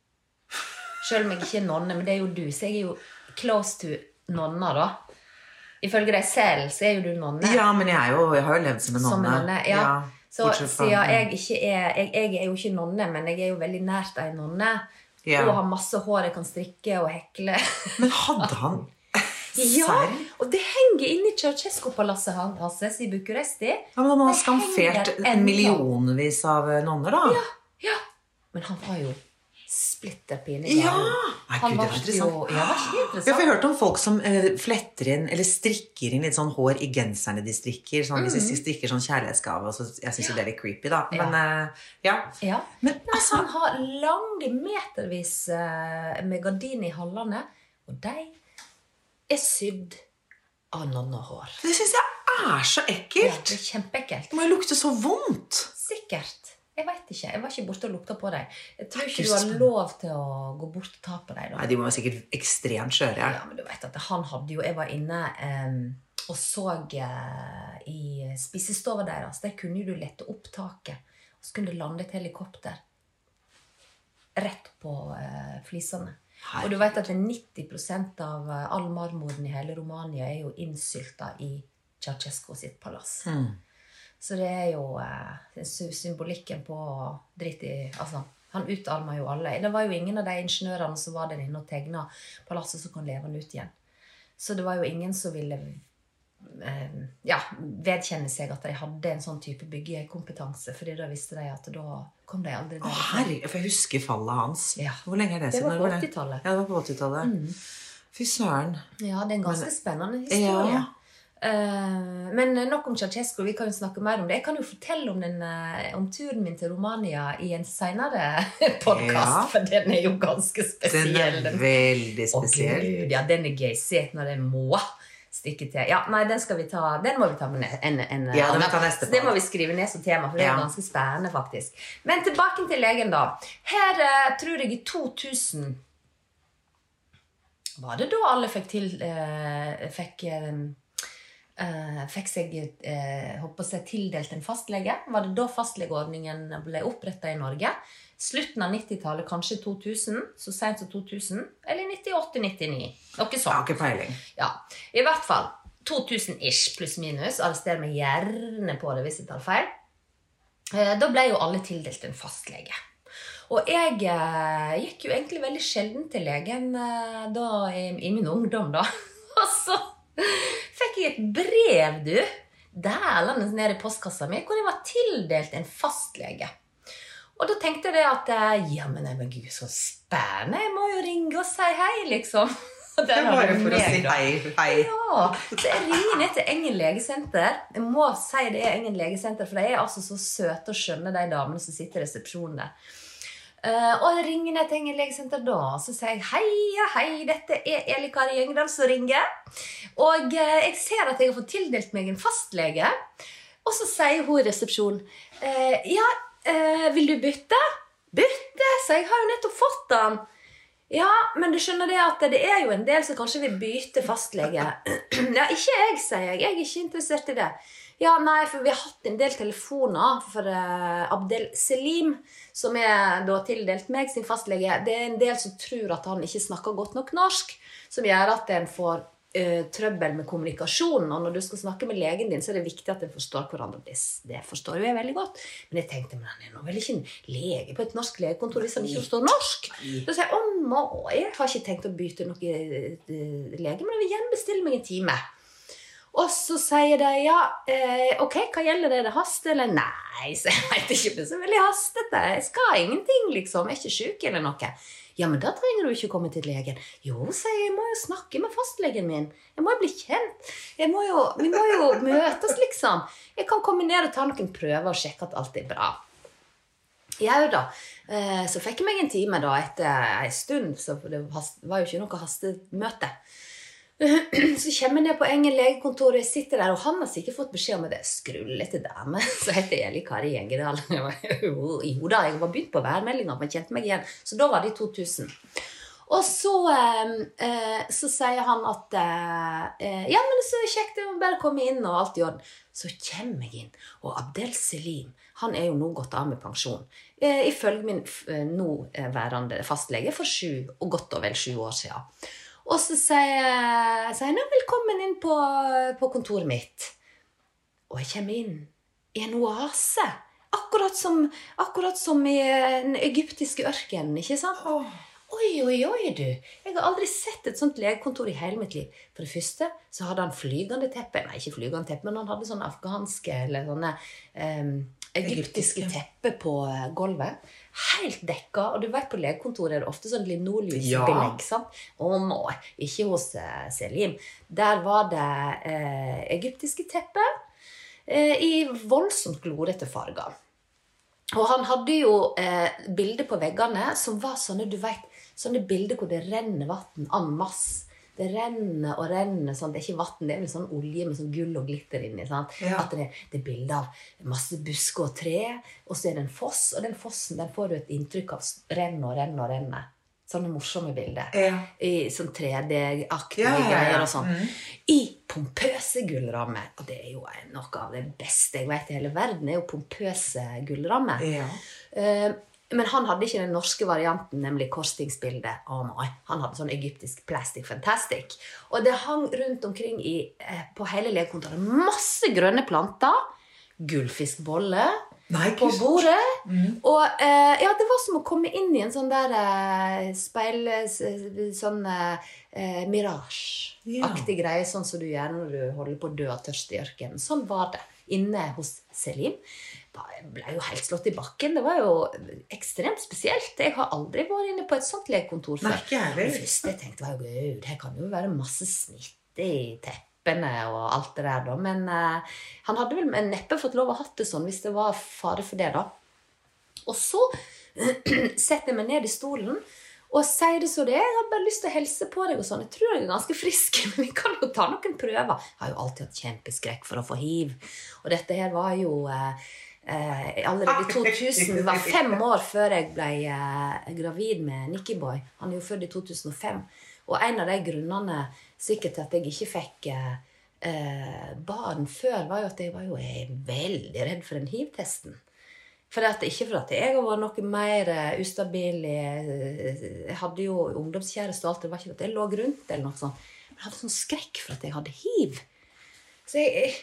Selv om jeg ikke er nonne, men det er jo du. Så jeg er jo close to nonna da. Ifølge deg selv så er jo du nonne.
Ja, men jeg, er jo, jeg har jo levd som en nonne.
Som en nonne, ja.
ja
så siden jeg ikke er, jeg, jeg er jo ikke nonne, men jeg er jo veldig nært av en nonne. Ja. Og har masse hår jeg kan strikke og hekle.
Men hadde han...
Ja, og det henger inne i Ceausescu-palasset hans i Bucuresti.
Ja, men han har skamfert millionvis av nonner da.
Ja, ja. Men han var jo splitterpine.
Ja!
Nei, han Gud, var det jo, ja, var ikke interessant.
Ja, for jeg har hørt om folk som eh, fletter inn, eller strikker inn litt sånn hår i genserne de strikker. Sånn, mm. Hvis de strikker sånn kjærlighetsgave, så jeg synes jo det er litt creepy da. Men, ja. Eh, ja.
ja.
Men
altså, han har lange metervis eh, med gardiner i hallene, og de er sydd av nonnehår.
Det synes jeg er så ekkelt.
Ja, det er kjempeekkelt.
Det må jo lukte så vondt.
Sikkert. Jeg vet ikke. Jeg var ikke borte og lukta på deg. Jeg tror ikke du har lov til å gå bort og ta på deg. Da.
Nei, de må være sikkert ekstremt skjøre.
Ja, men du vet at han hadde jo... Jeg var inne um, og så uh, i spisestova deres. Der kunne du lette opp taket. Og så kunne det lande et helikopter rett på uh, flisene. Hei. Og du vet at nitti prosent av all marmoren i hele Romania er jo innsylta i Ceausescu sitt palass. Mm. Så det er jo eh, symbolikken på dritt i... Altså, han utarmer jo alle. Det var jo ingen av de ingeniørene som var der inne og tegnet palasset som kan leve han ut igjen. Så det var jo ingen som ville eh, ja, vedkjenne seg at de hadde en sånn type byggekompetanse, fordi da visste de at da kom de aldri der.
Å, herre, for jeg husker fallet hans.
Ja.
Hvor lenge er det siden?
Det var på åttitallet.
Ja, det var på åttitallet. Mm. Fy søren.
Ja, det er en ganske men, spennende historie. Ja. Uh, men nok om Ceausescu, vi kan jo snakke mer om det. Jeg kan jo fortelle om, den, uh, om turen min til Romania i en senere podcast, ja. For den er jo ganske spesiell.
Den er veldig spesiell.
Å Gud, ja, den er gøy. Se når det må stikke til. Ja, nei, den skal vi ta, den må vi ta med en, en
ja, den må vi ta neste på.
Det må vi skrive ned som tema, for det er ja. Ganske spennende faktisk. Men tilbake til legen da. Her uh, tror jeg i to tusen var det da alle fikk til uh, fikk uh, Uh, fikk seg uh, håper seg tildelt en fastlege. Var det da fastlegeordningen ble opprettet i Norge? Slutten av nittitallet, kanskje to tusen, så sent som to tusen, eller nittiåtte nittini. Noe sånt.
Ja, ikke peiling.
Ja, i hvert fall to tusen-ish pluss minus. Arrester meg gjerne på det hvis jeg tar feil. Uh, da ble jo alle tildelt en fastlege. Og jeg uh, gikk jo egentlig veldig sjelden til legen uh, da, i, i min ungdom da. Og så fikk jeg et brev, du, der nede i postkassa mi, hvor jeg var tildelt en fastlege. Og da tenkte jeg at, ja, men, men Gud, så spennende, jeg må jo ringe og si hei, liksom.
Det er bare for å si hei, hei.
Ja, så jeg ringer ned til Engen legesenter. Jeg må si det er Engen legesenter, for de er altså så søte og skjønne de damene som sitter i resepsjonen der. Uh, og jeg ringer ned til Engen legesenter da, så sier jeg hei, hei, dette er Eli Kari Gjengdal som ringer, og uh, jeg ser at jeg har fått tildelt meg en fastlege, og så sier hun i resepsjonen, uh, ja, uh, vil du bytte? Bytte? Så jeg har jo nettopp fått den. Ja, men du skjønner det at det er jo en del som kanskje vil bytte fastlege. Ja, ikke jeg, sier jeg, jeg er ikke interessert i det. Ja, nei, for vi har hatt en del telefoner for uh, Abdel Selim, som er da tildelt meg sin fastlege. Det er en del som tror at han ikke snakker godt nok norsk, som gjør at en får uh, trøbbel med kommunikasjonen. Og når du skal snakke med legen din, så er det viktig at en forstår hverandre. Det, det forstår jo jeg veldig godt. Men jeg tenkte, men han er nå vel ikke en lege på et norsk legekontor hvis han ikke forstår norsk? Så sier jeg, å nå, jeg har ikke tenkt å bytte noe uh, lege, men jeg vil gjerne bestille meg en time. Og så sier de, ja, eh, ok, hva gjelder det? Det haster, eller? Nei, så jeg vet ikke, men så veldig hastete. Jeg skal ingenting, liksom. Jeg er ikke syk eller noe. Ja, men da trenger du ikke komme til legen. Jo, sier jeg, jeg må jo snakke med fastlegen min. Jeg må jo bli kjent. Jeg må jo, vi må jo møtes, liksom. Jeg kan komme ned og ta noen prøver og sjekke at alt er bra. Ja da, så fikk jeg meg en time da etter en stund, så det var jo ikke noe hastemøte. Så kommer jeg ned på Engen legekontor, og jeg sitter der, og han har sikkert fått beskjed om at det er skrullete dame. Så heter jeg Kari Gjengedal. Jo da, jeg var begynt på værmeldingen, men kjente meg igjen. Så da var det i to tusen. Og så, eh, så sier han at eh, ja, men så kjekt, det må bare komme inn og alt i orden. Så kommer jeg inn, og Abdel Selim, han er jo nå gått av med pensjon. Eh, ifølge min eh, nå værende fastlege for sju, og godt og vel sju år siden. Og så sier jeg, velkommen inn på, på kontoret mitt. Og jeg kommer inn i en oase. Akkurat som, akkurat som i den egyptiske ørken, ikke sant? Oh. Oi, oi, oi, du. Jeg har aldri sett et sånt legekontor i hele mitt liv. For det første så hadde han flygende teppe. Nei, ikke flygende teppe, men han hadde sånne afghanske, eller sånne um, egyptiske teppe på gulvet. Helt dekka, og du vet på legekontoret er det ofte sånn linoleumsbelegg, sant? Å nå, ikke hos uh, Selim. Der var det uh, egyptiske teppe uh, i voldsomt glorete farger. Og han hadde jo uh, bilder på veggene som var sånne, du vet, sånne bilder hvor det renner vatten en masse. Det renner og renner, sånn. Det er ikke vatten, det er vel sånn olje med sånn gull og glitter inni, sant? Ja. At det, det er bilder av masse busker og tre, og så er det en foss, og den fossen, den får du et inntrykk av renner og renner og renner. Sånne morsomme bilder. Ja. I sånn tre D-aktige ja, ja, ja. Greier og sånn. Mm. I pompøse gullrammer, og det er jo noe av det beste jeg vet i hele verden, er jo pompøse gullrammer. Ja. Uh, Men han hadde ikke den norske varianten, nemlig korstingsbildet. Å nei, han hadde sånn egyptisk plastic fantastic. Og det hang rundt omkring i, eh, på hele legekontoret masse grønne planter, gullfiskbolle nei, på bordet. Mm. Og eh, ja, det var som å komme inn i en sånn der eh, speil, sånn eh, mirage-aktig ja. Greie, sånn som du gjør når du holder på å dø av tørst i ørken. Sånn var det inne hos Selim. Jeg ble jo helt slått i bakken. Det var jo ekstremt spesielt. Jeg har aldri vært inne på et sånt legekontor før. Det første jeg tenkte var jo, gud, her kan jo være masse snitt i teppene og alt det der da. Men uh, han hadde vel neppe fått lov å ha det sånn hvis det var fare for det da. Og så setter jeg meg ned i stolen og sier det så det. Jeg har bare lyst til å helse på deg og sånn. Jeg tror jeg er ganske frisk, men vi kan jo ta noen prøver. Jeg har jo alltid hatt kjempeskrekk for å få hiv. Og dette her var jo... Uh, Eh, allerede i to tusen, var fem år før jeg ble eh, gravid med Nicky Boy. Han er jo født i to tusen og fem. Og en av de grunnene sikkert til at jeg ikke fikk eh, barn før, var jo at jeg var jo eh, veldig redd for den hiv-testen. For det at, ikke for at jeg var noe mer uh, ustabil. Jeg hadde jo ungdomskjæreste og alt, det var ikke at jeg lå rundt eller noe sånt. Men jeg hadde sånn skrekk for at jeg hadde hiv. Så jeg... jeg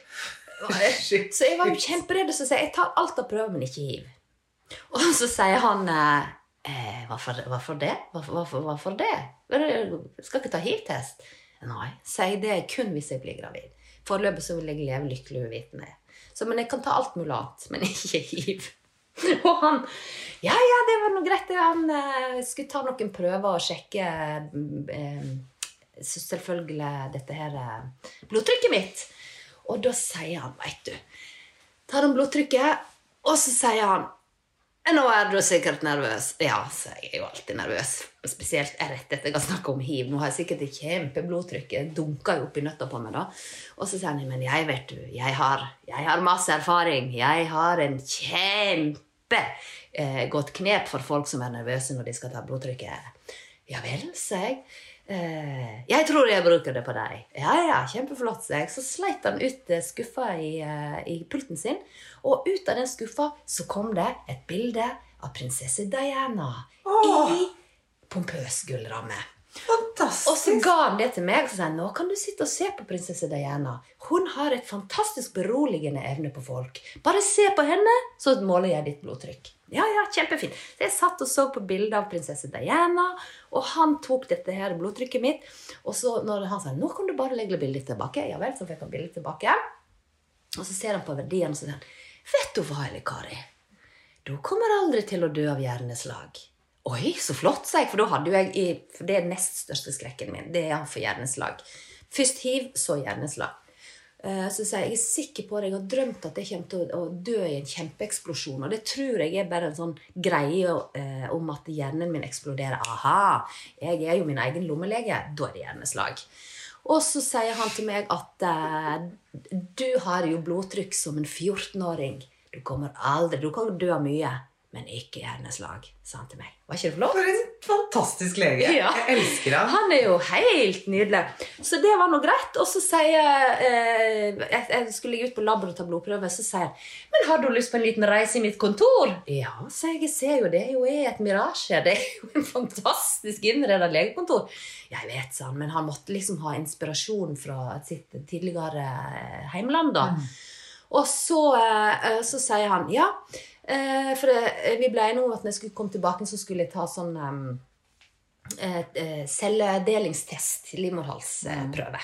Så jeg var jo kjemperedd, så sier jeg, jeg tar alt av prøver, men ikke hiv. Og så sier han, eh, hvorfor, hvorfor det? Hvorfor, hvorfor, hvorfor det? Jeg skal ikke ta hiv-test. Nei, sier det kun hvis jeg blir gravid. Foreløpig så vil jeg leve lykkelig uvitende. Så, men jeg kan ta alt mulig annet, men ikke hiv. Og han, ja, ja, det var noe greit. Han eh, skulle ta noen prøver og sjekke eh, selvfølgelig dette her eh, blodtrykket mitt. Og da sier han, vet du, tar han blodtrykket, og så sier han, nå er du sikkert nervøs. Ja, så jeg er jo alltid nervøs. Spesielt er rett etter jeg har snakket om hiv. Nå har jeg sikkert et kjempeblodtrykk. Jeg dunker jo opp i nøtta på meg da. Og så sier han, men jeg vet du, jeg har, jeg har masse erfaring. Jeg har en kjempe eh, godt knep for folk som er nervøse når de skal ta blodtrykket. Ja vel, sier jeg. Uh, jeg tror jeg bruker det på deg. Ja, ja, kjempeflott, sier jeg. Så sleit han ut skuffa i, uh, i pulten sin, og ut av den skuffa så kom det et bilde av prinsesse Diana oh. i pompøs gullramme. Fantastisk. Og så ga han det til meg og så sa han, nå kan du sitte og se på prinsesse Diana. Hun har et fantastisk beroligende evne på folk. Bare se på henne, så måler jeg ditt blodtrykk. Ja, ja, kjempefint. Så jeg satt og så på bildet av prinsesse Diana, og han tok dette her blodtrykket mitt, og så når han sa, nå kan du bare legge bildet tilbake. Ja vel, så fikk han bildet tilbake. Og så ser han på verdien, og så sier han, vet du hva, Elle Kari? Du kommer aldri til å dø av hjerneslag. Oi, så flott, sier jeg, for da hadde jo jeg, i, for det er nest største skrekken min, det er for hjerneslag. Først hiv, så hjerneslag. Så sier jeg, jeg er sikker på det, jeg har drømt at jeg kommer til å dø i en kjempeeksplosjon, og det tror jeg er bare en sånn greie eh, om at hjernen min eksploderer. Aha, jeg er jo min egen lommelege, da er det hjerneslag. Og så sier han til meg at eh, du har jo blodtrykk som en fjortenåring. Du kommer aldri, du kan dø mye, men ikke hjerneslag, sa han til meg. Var ikke det flott?
For en fantastisk lege. Ja. Jeg elsker han.
Han er jo helt nydelig. Så det var noe greit. Og så sier jeg, eh, jeg skulle ligge ut på labben og ta blodprøve, så sier jeg, men har du lyst på en liten reise i mitt kontor? Ja, så jeg ser jo det, jo er et mirasje. Det er jo en fantastisk innredet legekontor. Jeg vet, sa han, men han måtte liksom ha inspirasjon fra sitt tidligere heimland da. Mm. Og så, eh, så sier han, ja, Eh, for det, vi ble enige om at når jeg skulle komme tilbake så skulle jeg ta sånn um, eh, celledelingstest, livmorhalsprøve.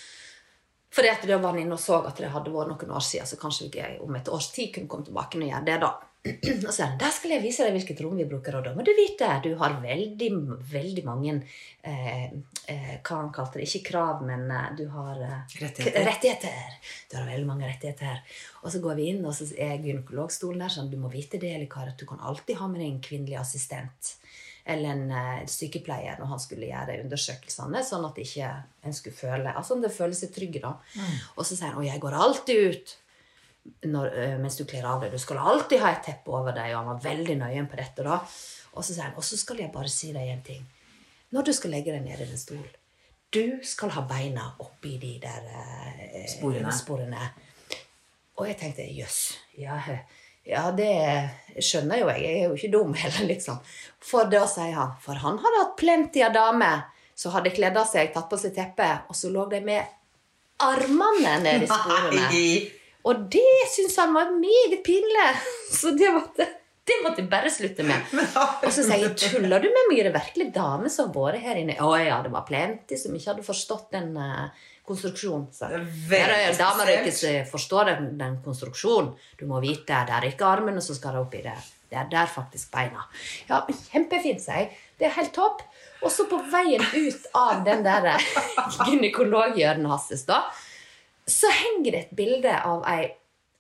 For det var han inne og så at det hadde vært noen år siden, så kanskje vi om et års tid kunne komme tilbake og gjøre det da. Og så sier han, der skal jeg vise deg hvilket rom vi bruker, og da må du vite, du har veldig, veldig mange, eh, eh, hva han kalte det, ikke krav, men eh, du har eh,
rettigheter.
rettigheter. Du har veldig mange rettigheter. Og så går vi inn, og så er gynekologstolen der, sånn, du må vite det, eller hva, at du kan alltid ha med deg en kvinnelig assistent, eller en eh, sykepleier når han skulle gjøre undersøkelsene, sånn at ikke en skulle føle, altså det føles seg trygg da. Mm. Og så sier han, og jeg går alltid ut, Når, mens du kler av deg, du skal alltid ha et teppe over deg, og han var veldig nøye på dette da. Og så sier han, og så skal jeg bare si deg en ting. Når du skal legge deg ned i den stol, du skal ha beina oppi de der eh, sporene. sporene. Og jeg tenkte, jøss, ja, ja, det skjønner jo jeg, jeg er jo ikke dum heller, liksom. For da sier han, for han hadde hatt plenty av damer, så hadde kledd av seg, tatt på seg teppe, og så lå de med armene ned i sporene. Og det synes han var meget pinlig. Så det måtte, det måtte jeg bare slutte med. Og så sier jeg, tuller du med meg? Er det virkelig damer som har vært her inne? Å ja, det var plenty som ikke hadde forstått den uh, konstruksjonen. Så. Det er damer som ikke forstår den, den konstruksjonen. Du må vite, det er ikke armene som skal opp i det. Det er der faktisk beina. Ja, kjempefint, sier jeg. Det er helt topp. Og så på veien ut av den der gynekologhjørnen hastes da, så henger det et bilde av ei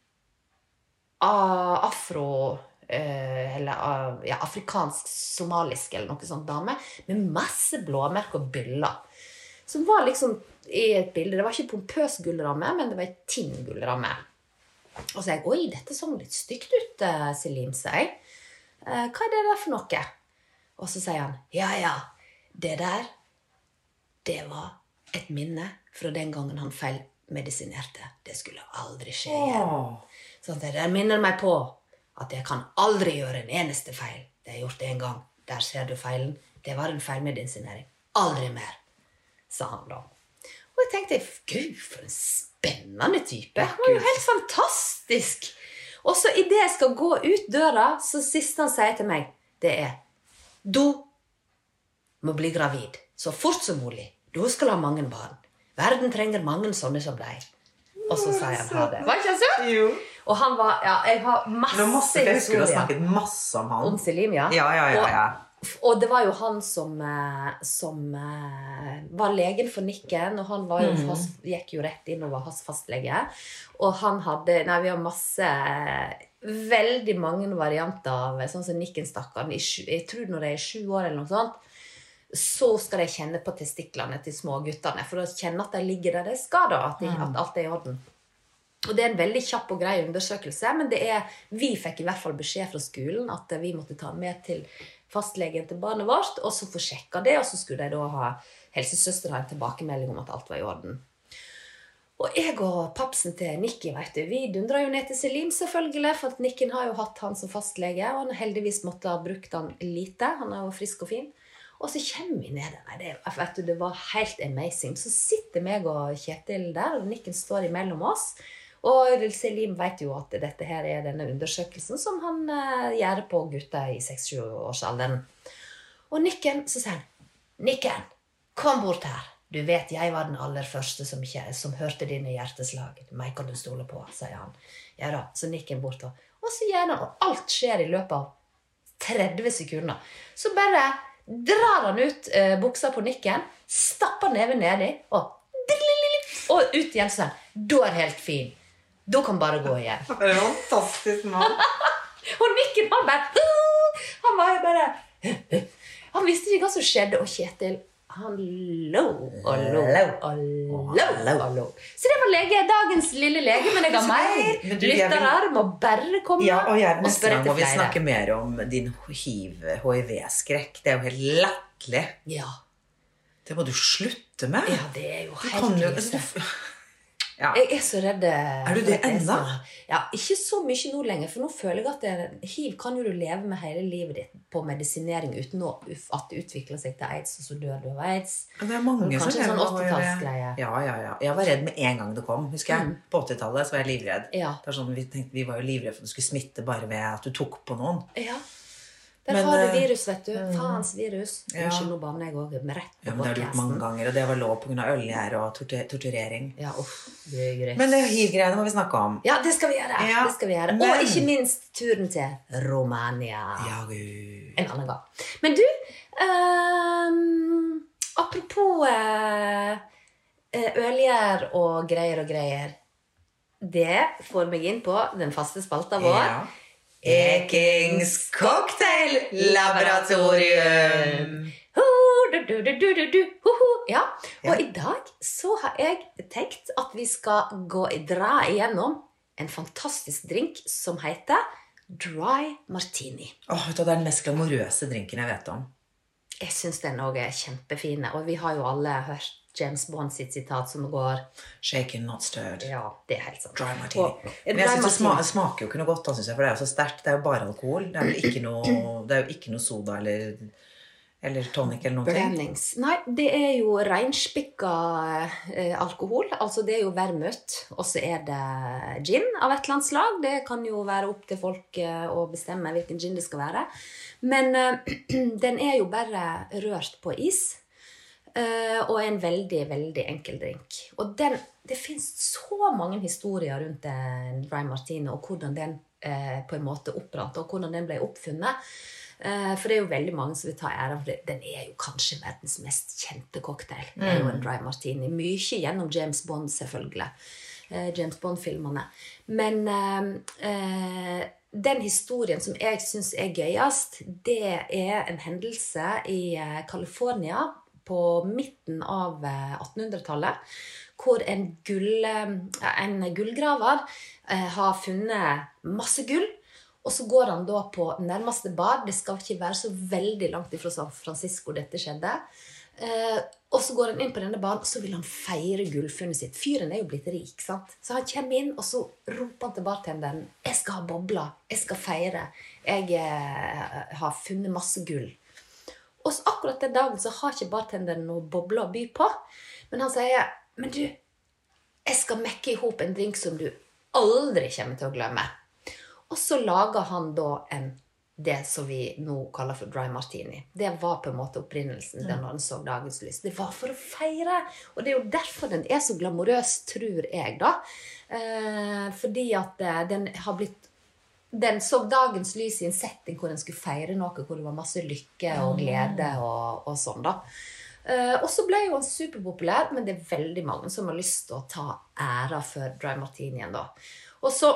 afro eller ja, afrikansk, somalisk eller noe sånt dame med masse blåmerker og byller som var liksom i et bilde, det var ikke pompøs gullramme, men det var et tinn gullramme. Og så sier jeg, oi, dette så litt stygt ut, Selim, sier jeg. Hva er det der for noe? Og så sier han, ja, ja, det der det var et minne fra den gangen han feil medisinerte. Det skulle aldri skje igjen. Oh. Så det der minner meg på at jeg kan aldri gjøre en eneste feil. Det har jeg gjort en gang. Der ser du feilen. Det var en feilmedisinering. Aldri mer, sa han da. Og jeg tenkte, gud, for en spennende type. Han var jo helt fantastisk. Og så i det jeg skal gå ut døra, så siste han sier til meg, det er, du må bli gravid så fort som mulig. Du skal ha mange barn. Verden trenger mange sånne som deg. Og så sier han ha det. Var ikke han så? Jo. Og han var, ja, jeg har masse historier.
Jeg skulle ha snakket masse om han.
Om Selim, ja.
Ja, ja, ja, ja.
Og, og det var jo han som, som var legen for Nikken, og han var jo fast, gikk jo rett inn og var hans fastlege. Og han hadde, nei, vi har masse, veldig mange varianter av, sånn som Nikken stakkaren, jeg tror når det er sju år eller noe sånt, så skal de kjenne på testiklene til små gutterne, for å kjenne at de ligger der de skal da, at, de, at alt er i orden. Og det er en veldig kjapp og grei undersøkelse, men det er, vi fikk i hvert fall beskjed fra skolen at vi måtte ta med til fastlegen til barnet vårt, og så få sjekka det, og så skulle de da ha helsesøster ha en tilbakemelding om at alt var i orden. Og jeg og papsen til Nikki, vet du, vi dundret jo ned til Selim selvfølgelig, for at Nikken har jo hatt han som fastlege, og han heldigvis måtte ha brukt han lite, han er jo frisk og fin. Og så kommer vi ned der. Nei, det, vet du, det var helt amazing. Så sitter meg og Kjetil der, og Nikken står imellom oss. Og Selim vet jo at dette her er denne undersøkelsen som han uh, gjør på gutter i seks-sju års alderen. Og Nikken, så sier han, Nikken, kom bort her. Du vet, jeg var den aller første som, som hørte dine hjerteslag. Meg kan du stole på, sier han. Ja da, så Nikken bort. Og så gjør han, og alt skjer i løpet av tretti sekunder. Så bare drar han ut eh, buksa på Nikken, stapper neven ned i, og Og ut igjen sånn, da er det helt fin. Da kan bare gå igjen.
Det er en fantastisk mann.
Og Nikken, han bare Han var jo bare Han visste ikke hva som skjedde. Og Kjetil, han lå og lå og lå og lå. Så det var lege, dagens lille lege. Men jeg har mer lyttere. Må bare komme
ja, og, jeg,
og spørre
etter
til
må vi
flere.
snakke mer om din hiv, H I V-skrekk. Det er jo helt latterlig.
Ja.
Det må du slutte med.
Ja, det er jo
Du
helt
kan jo-
krise.
Ja.
Jeg er så redd.
Er du det
for at jeg
enda?
så- Ja, ikke så mye nå lenger. For nå føler jeg at det, hiv kan jo du leve med hele livet ditt på medisinering uten å, at det utvikler seg til AIDS, og så dør du av AIDS.
Det er mange
Kanskje
som
en sånn
lever med
åttitallsgreie.
Ja, ja, ja. Jeg var redd med en gang det kom. Husker jeg,
Mm.
på åttitallet så var jeg livredd.
Ja.
Det er sånn, vi, tenkte, vi var jo livredde for at du skulle smitte bare ved at du tok på noen.
Ja. Der
Men,
har du
eh,
virus, vet du. Faens virus.
Ja.
Unnskyld, nå banner jeg også med rett på
Ja, men det har du gjort mange ganger, og det var lov på grunn av ølgjær og tortur torturering.
Ja, uff, det er greit.
Men det hiv-greiene må vi snakke om.
Ja, det skal vi gjøre.
Ja,
Det skal vi gjøre.
men-
Og ikke minst turen til Romania.
Ja, Gud.
En annen gang. Men du, ehm, apropos eh, ølgjær og greier og greier. Det får meg inn på den faste spalta vår.
Ja. Ekings cocktail-laboratorium.
Ho, du, du, du, du, du, du, ho, ho. Ja, og
Ja.
i dag så har jeg tenkt at vi skal gå i dra igjennom en fantastisk drink som heter Dry Martini.
Åh, vet du, det er den mest glamorøse drinken jeg vet om.
Jeg synes den også er kjempefine, og vi har jo alle hørt James Bond sitt sitat som går
Shaken, not stirred.
Ja, det er helt sant.
Dry martini.
Og-
Men jeg synes det sma smaker jo ikke noe godt, da, synes jeg, for det er jo så sterkt. Det er jo bare alkohol. Det er jo ikke noe, det er jo ikke noe soda eller, eller tonic eller noe.
Blandings. Nei, det er jo reinspikka eh, alkohol. Altså det er jo vermut, og så er det gin av et eller annet slag. Det kan jo være opp til folk eh, å bestemme hvilken gin det skal være. Men eh, den er jo bare rørt på is. Uh, og en veldig, veldig enkel drink. Og den, det finnes så mange historier rundt en dry martini, og hvordan den uh, på en måte opprant, og hvordan den ble oppfunnet. Uh, for det er jo veldig mange som vil ta æren, for det. Den er jo kanskje verdens mest kjente cocktail. Det er jo en dry martini. Mye gjennom James Bond, selvfølgelig. Uh, James Bond-filmene. Men uh, uh, den historien som jeg synes er gøyest, det er en hendelse i uh, California, på midten av attenhundretallet, hvor en, gull, en gullgraver eh, har funnet masse gull, og så går han da på nærmeste bar. Det skal ikke være så veldig langt ifra San Francisco dette skjedde. Eh, og så går han inn på denne baren, og så vil han feire gullfunnet sitt. Fyren er jo blitt rik, sant? Så han kommer inn, og så roper han til bartenderen, jeg skal ha bobler, jeg skal feire, jeg eh, har funnet masse gull. Og så akkurat den dagen så har ikke bartenderen noe bobler å by på. Men han sier, men du, jeg skal mekke ihop en drink som du aldri kommer til å glemme. Og så lager han da en, det som vi nå kaller for dry martini. Det var på en måte opprinnelsen den når den så dagens lys. Det var for å feire. Og det er jo derfor den er så glamorøs, tror jeg da. Eh, fordi at den har blitt Den så dagens lys i en setting hvor den skulle feire noe, hvor det var masse lykke og glede og, og sånn da. Uh, og så ble jo han superpopulær, men det er veldig mange som har lyst til å ta æra for dry martinien da. Og så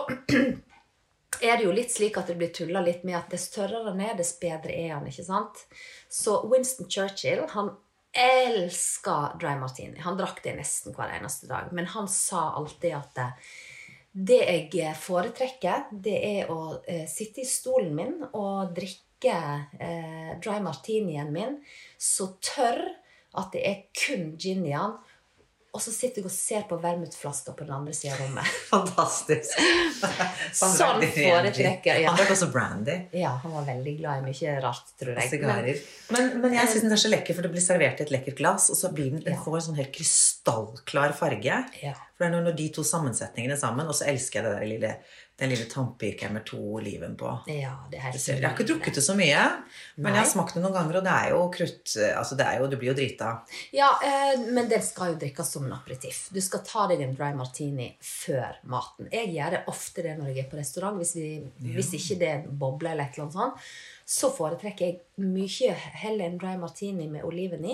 er det jo litt slik at det blir tullet litt med at dess tørrere han er, dess bedre er han, ikke sant? Så Winston Churchill, han elsker dry martini. Han drakk det nesten hver eneste dag, men han sa alltid at det, Det jeg foretrekker, det er å eh, sitte i stolen min og drikke eh, dry martinien min så tørr at det er kun gin i den. Og så sitter jeg og ser på vermutflasker på den andre siden av rommet.
Fantastisk.
Sånn foretrekker jeg.
Han drakk også brandy.
Ja, han var veldig glad i mye rart, tror jeg.
Sigarer. Men, men jeg synes den er så lekker, for det blir servert i et lekkert glass, og så blir den, den
Ja.
får en sånn helt krystallklar farge.
Ja.
For det er når de to sammensetningene er sammen, og så elsker jeg det der lille, den lille tampirken med to oliven på.
Ja, det er helt
Jeg har ikke drukket det så mye, men
Nei.
jeg har smakt det noen ganger, og det er jo krutt, altså det er jo, du blir jo drita.
Ja, eh, men den skal jo drikkes som en aperitif. Du skal ta deg en dry martini før maten. Jeg gjør det ofte det når jeg er på restaurant. Hvis, vi, hvis ikke det er boble eller et eller annet sånt, så foretrekker jeg mye heller en dry martini med oliven i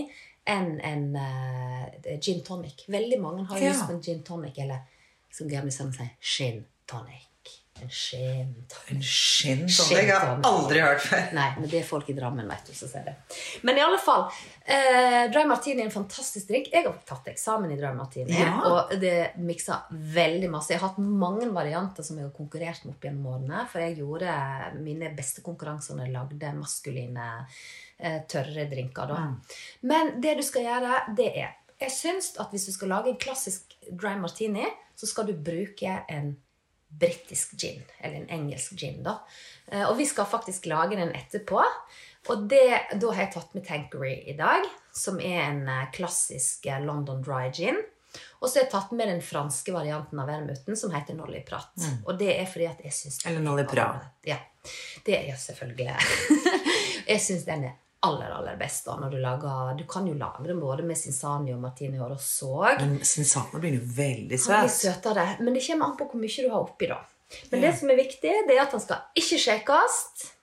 enn en uh, gin tonic. Veldig mange har
Ja.
lyst på en gin tonic, eller som gamle sammen sier, gin tonic. En gin tonic.
En skinn, sånn.
Gin
Jeg har
tonic.
aldri hørt før.
Nei, men det er folk i Drammen, vet du, som sier det. Men i alle fall, eh, Dry Martini er en fantastisk drink. Jeg har tatt eksamen i Dry Martini,
Ja.
og det mikser veldig masse. Jeg har hatt mange varianter som jeg har konkurrert med opp gjennom årene, for jeg gjorde mine beste konkurranser når jeg lagde maskuline eh, tørre drinker. Da. Mm. Men det du skal gjøre, det er, jeg synes at hvis du skal lage en klassisk Dry Martini, så skal du bruke en britisk gin, eller en engelsk gin da. Og vi skal faktisk lage den etterpå. Og det, da har jeg tatt med Tanqueray i dag, som er en klassisk London Dry Gin. Og så har jeg tatt med den franske varianten av vermuten, som heter Nolly Prat. Mm. Og det er fordi at jeg synes...
Eller Nolly Prat.
Ja, det er selvfølgelig... jeg synes den er aller, aller best da, når du lager... Du kan jo lage den både med Cinzano og Martini og såg.
Men Cinzano blir jo veldig søt.
Han blir søtere, men det kommer an på hvor mye du har oppi da. Men ja. Det som er viktig, det er at han skal ikke shakes,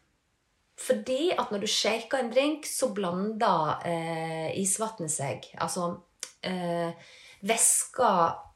fordi at når du shaker en drink, så blander eh, isvattnet seg. Altså, eh, væska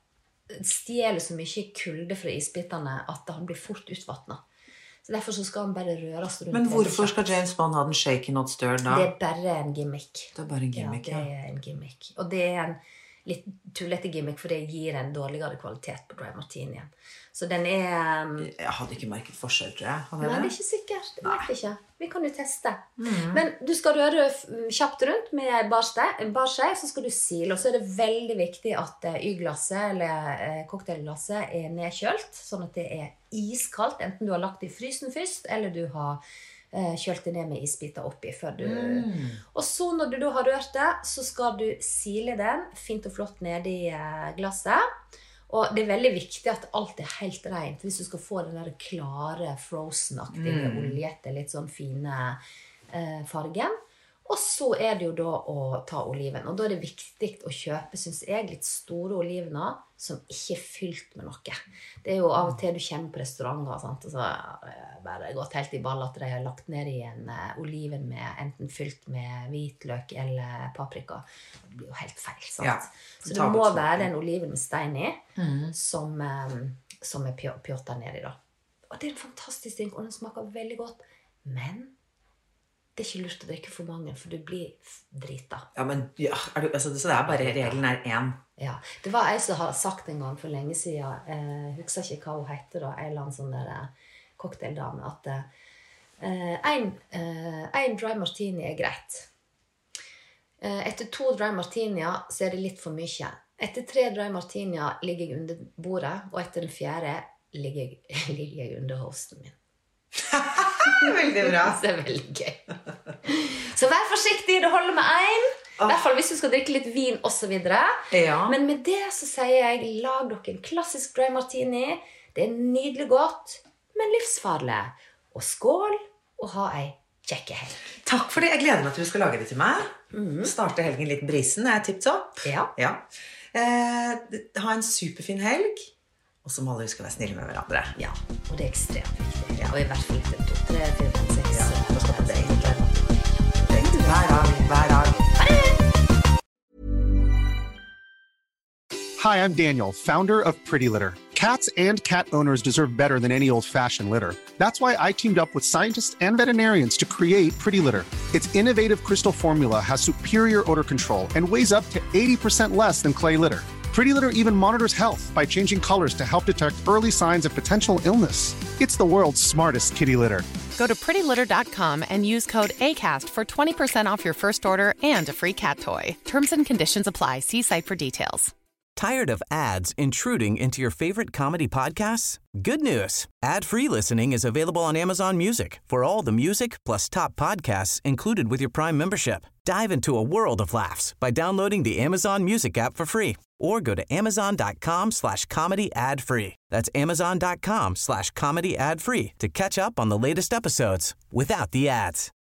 stjeler så mye kulde fra isbitene at han blir fort utvattnet. Så derfor så skal han bare røres rundt.
Men hvorfor skal James Bond ha den shaken not stirred da?
Det er bare en gimmick.
Det er bare en gimmick,
ja. Det er en gimmick. Og det er en litt tullete gimmick, for det gir en dårligere kvalitet på Dry Martinien. Så den er... Um...
Jeg hadde ikke merket forskjell, tror jeg.
Nei, det er ikke sikkert. Det vet jeg ikke. Vi kan jo teste. Mm. Men du skal røre kjapt rundt med en barskje, så skal du sile. Og så er det veldig viktig at y-glasset eller cocktailglasset er nedkjølt, sånn at det er iskaldt, enten du har lagt det i frysen først, eller du har eh, kjølt det ned med isbiter oppi før du... Mm. Og så når du da har rørt det, så skal du sile den fint og flott ned i eh, glasset. Og det er veldig viktig at alt er helt rent, hvis du skal få den der klare, frozen-aktige, mm. oljete, litt sånn fine eh, fargen. Og så er det jo da å ta oliven. Og da er det viktig å kjøpe, synes jeg, litt store olivener som ikke er fylt med noe. Det er jo av og til du kommer på restauranter, sant? Og så har bare gått helt i ball at de har lagt ned i en uh, oliven med enten fylt med hvitløk eller paprika. Det blir jo helt feil, sant? Ja, så det må være en oliven med stein i, mm. som, um, som er pjottet ned i da. Og det er en fantastisk drink, og den smaker veldig godt. Men... det er ikke lurt å drikke for mange, for du blir drita. Ja, men ja, er du, altså, så det er bare, regelen er én. Ja, det var jeg som har sagt en gang for lenge siden, jeg eh, husker ikke hva hun heter da, en eller annen sånn der cocktaildame, at eh, en, eh, en dry martini er greit. Eh, etter to dry martinier så er det litt for mye. Etter tre dry martinier ligger jeg under bordet, og etter den fjerde ligger jeg, ligger jeg under hosten min. Veldig bra. Det er veldig gøy. Så vær forsiktig, det holder med en. I hvert fall hvis du skal drikke litt vin og så videre. Ja. Men med det så sier jeg, lag dere en klassisk dry martini. Det er nydelig godt, men livsfarlig. Og skål, og ha ei kjekke helg. Takk for det, jeg gleder meg til du skal lage det til meg. Mm. Starte helgen litt brisen, er jeg tippet så. Ja. Ja. Eh, ha en superfin helg. Og så må alle huske å være snille med hverandre. Ja, og det er ekstremt viktig. Ja. Og i hvert fall etter to, tre, fire, fem, seks. Ja, og stå på det. Hver dag, hver dag.
Hi, I'm Daniel, founder of Pretty Litter. Cats and cat owners deserve better than any old-fashioned litter. That's why I teamed up with scientists and veterinarians to create Pretty Litter. Its innovative crystal formula has superior odor control and weighs up to eighty percent less than clay litter. Pretty Litter even monitors health by changing colors to help detect early signs of potential illness. It's the world's smartest kitty litter.
Go to pretty litter dot com and use code ACAST for twenty percent off your first order and a free cat toy. Terms and conditions apply. See site for details.
Tired of ads intruding into your favorite comedy podcasts? Good news. Ad-free listening is available on Amazon Music for all the music plus top podcasts included with your Prime membership. Dive into a world of laughs by downloading the Amazon Music app for free or go to amazon.com slash comedy ad free. That's amazon.com slash comedy ad free to catch up on the latest episodes without the ads.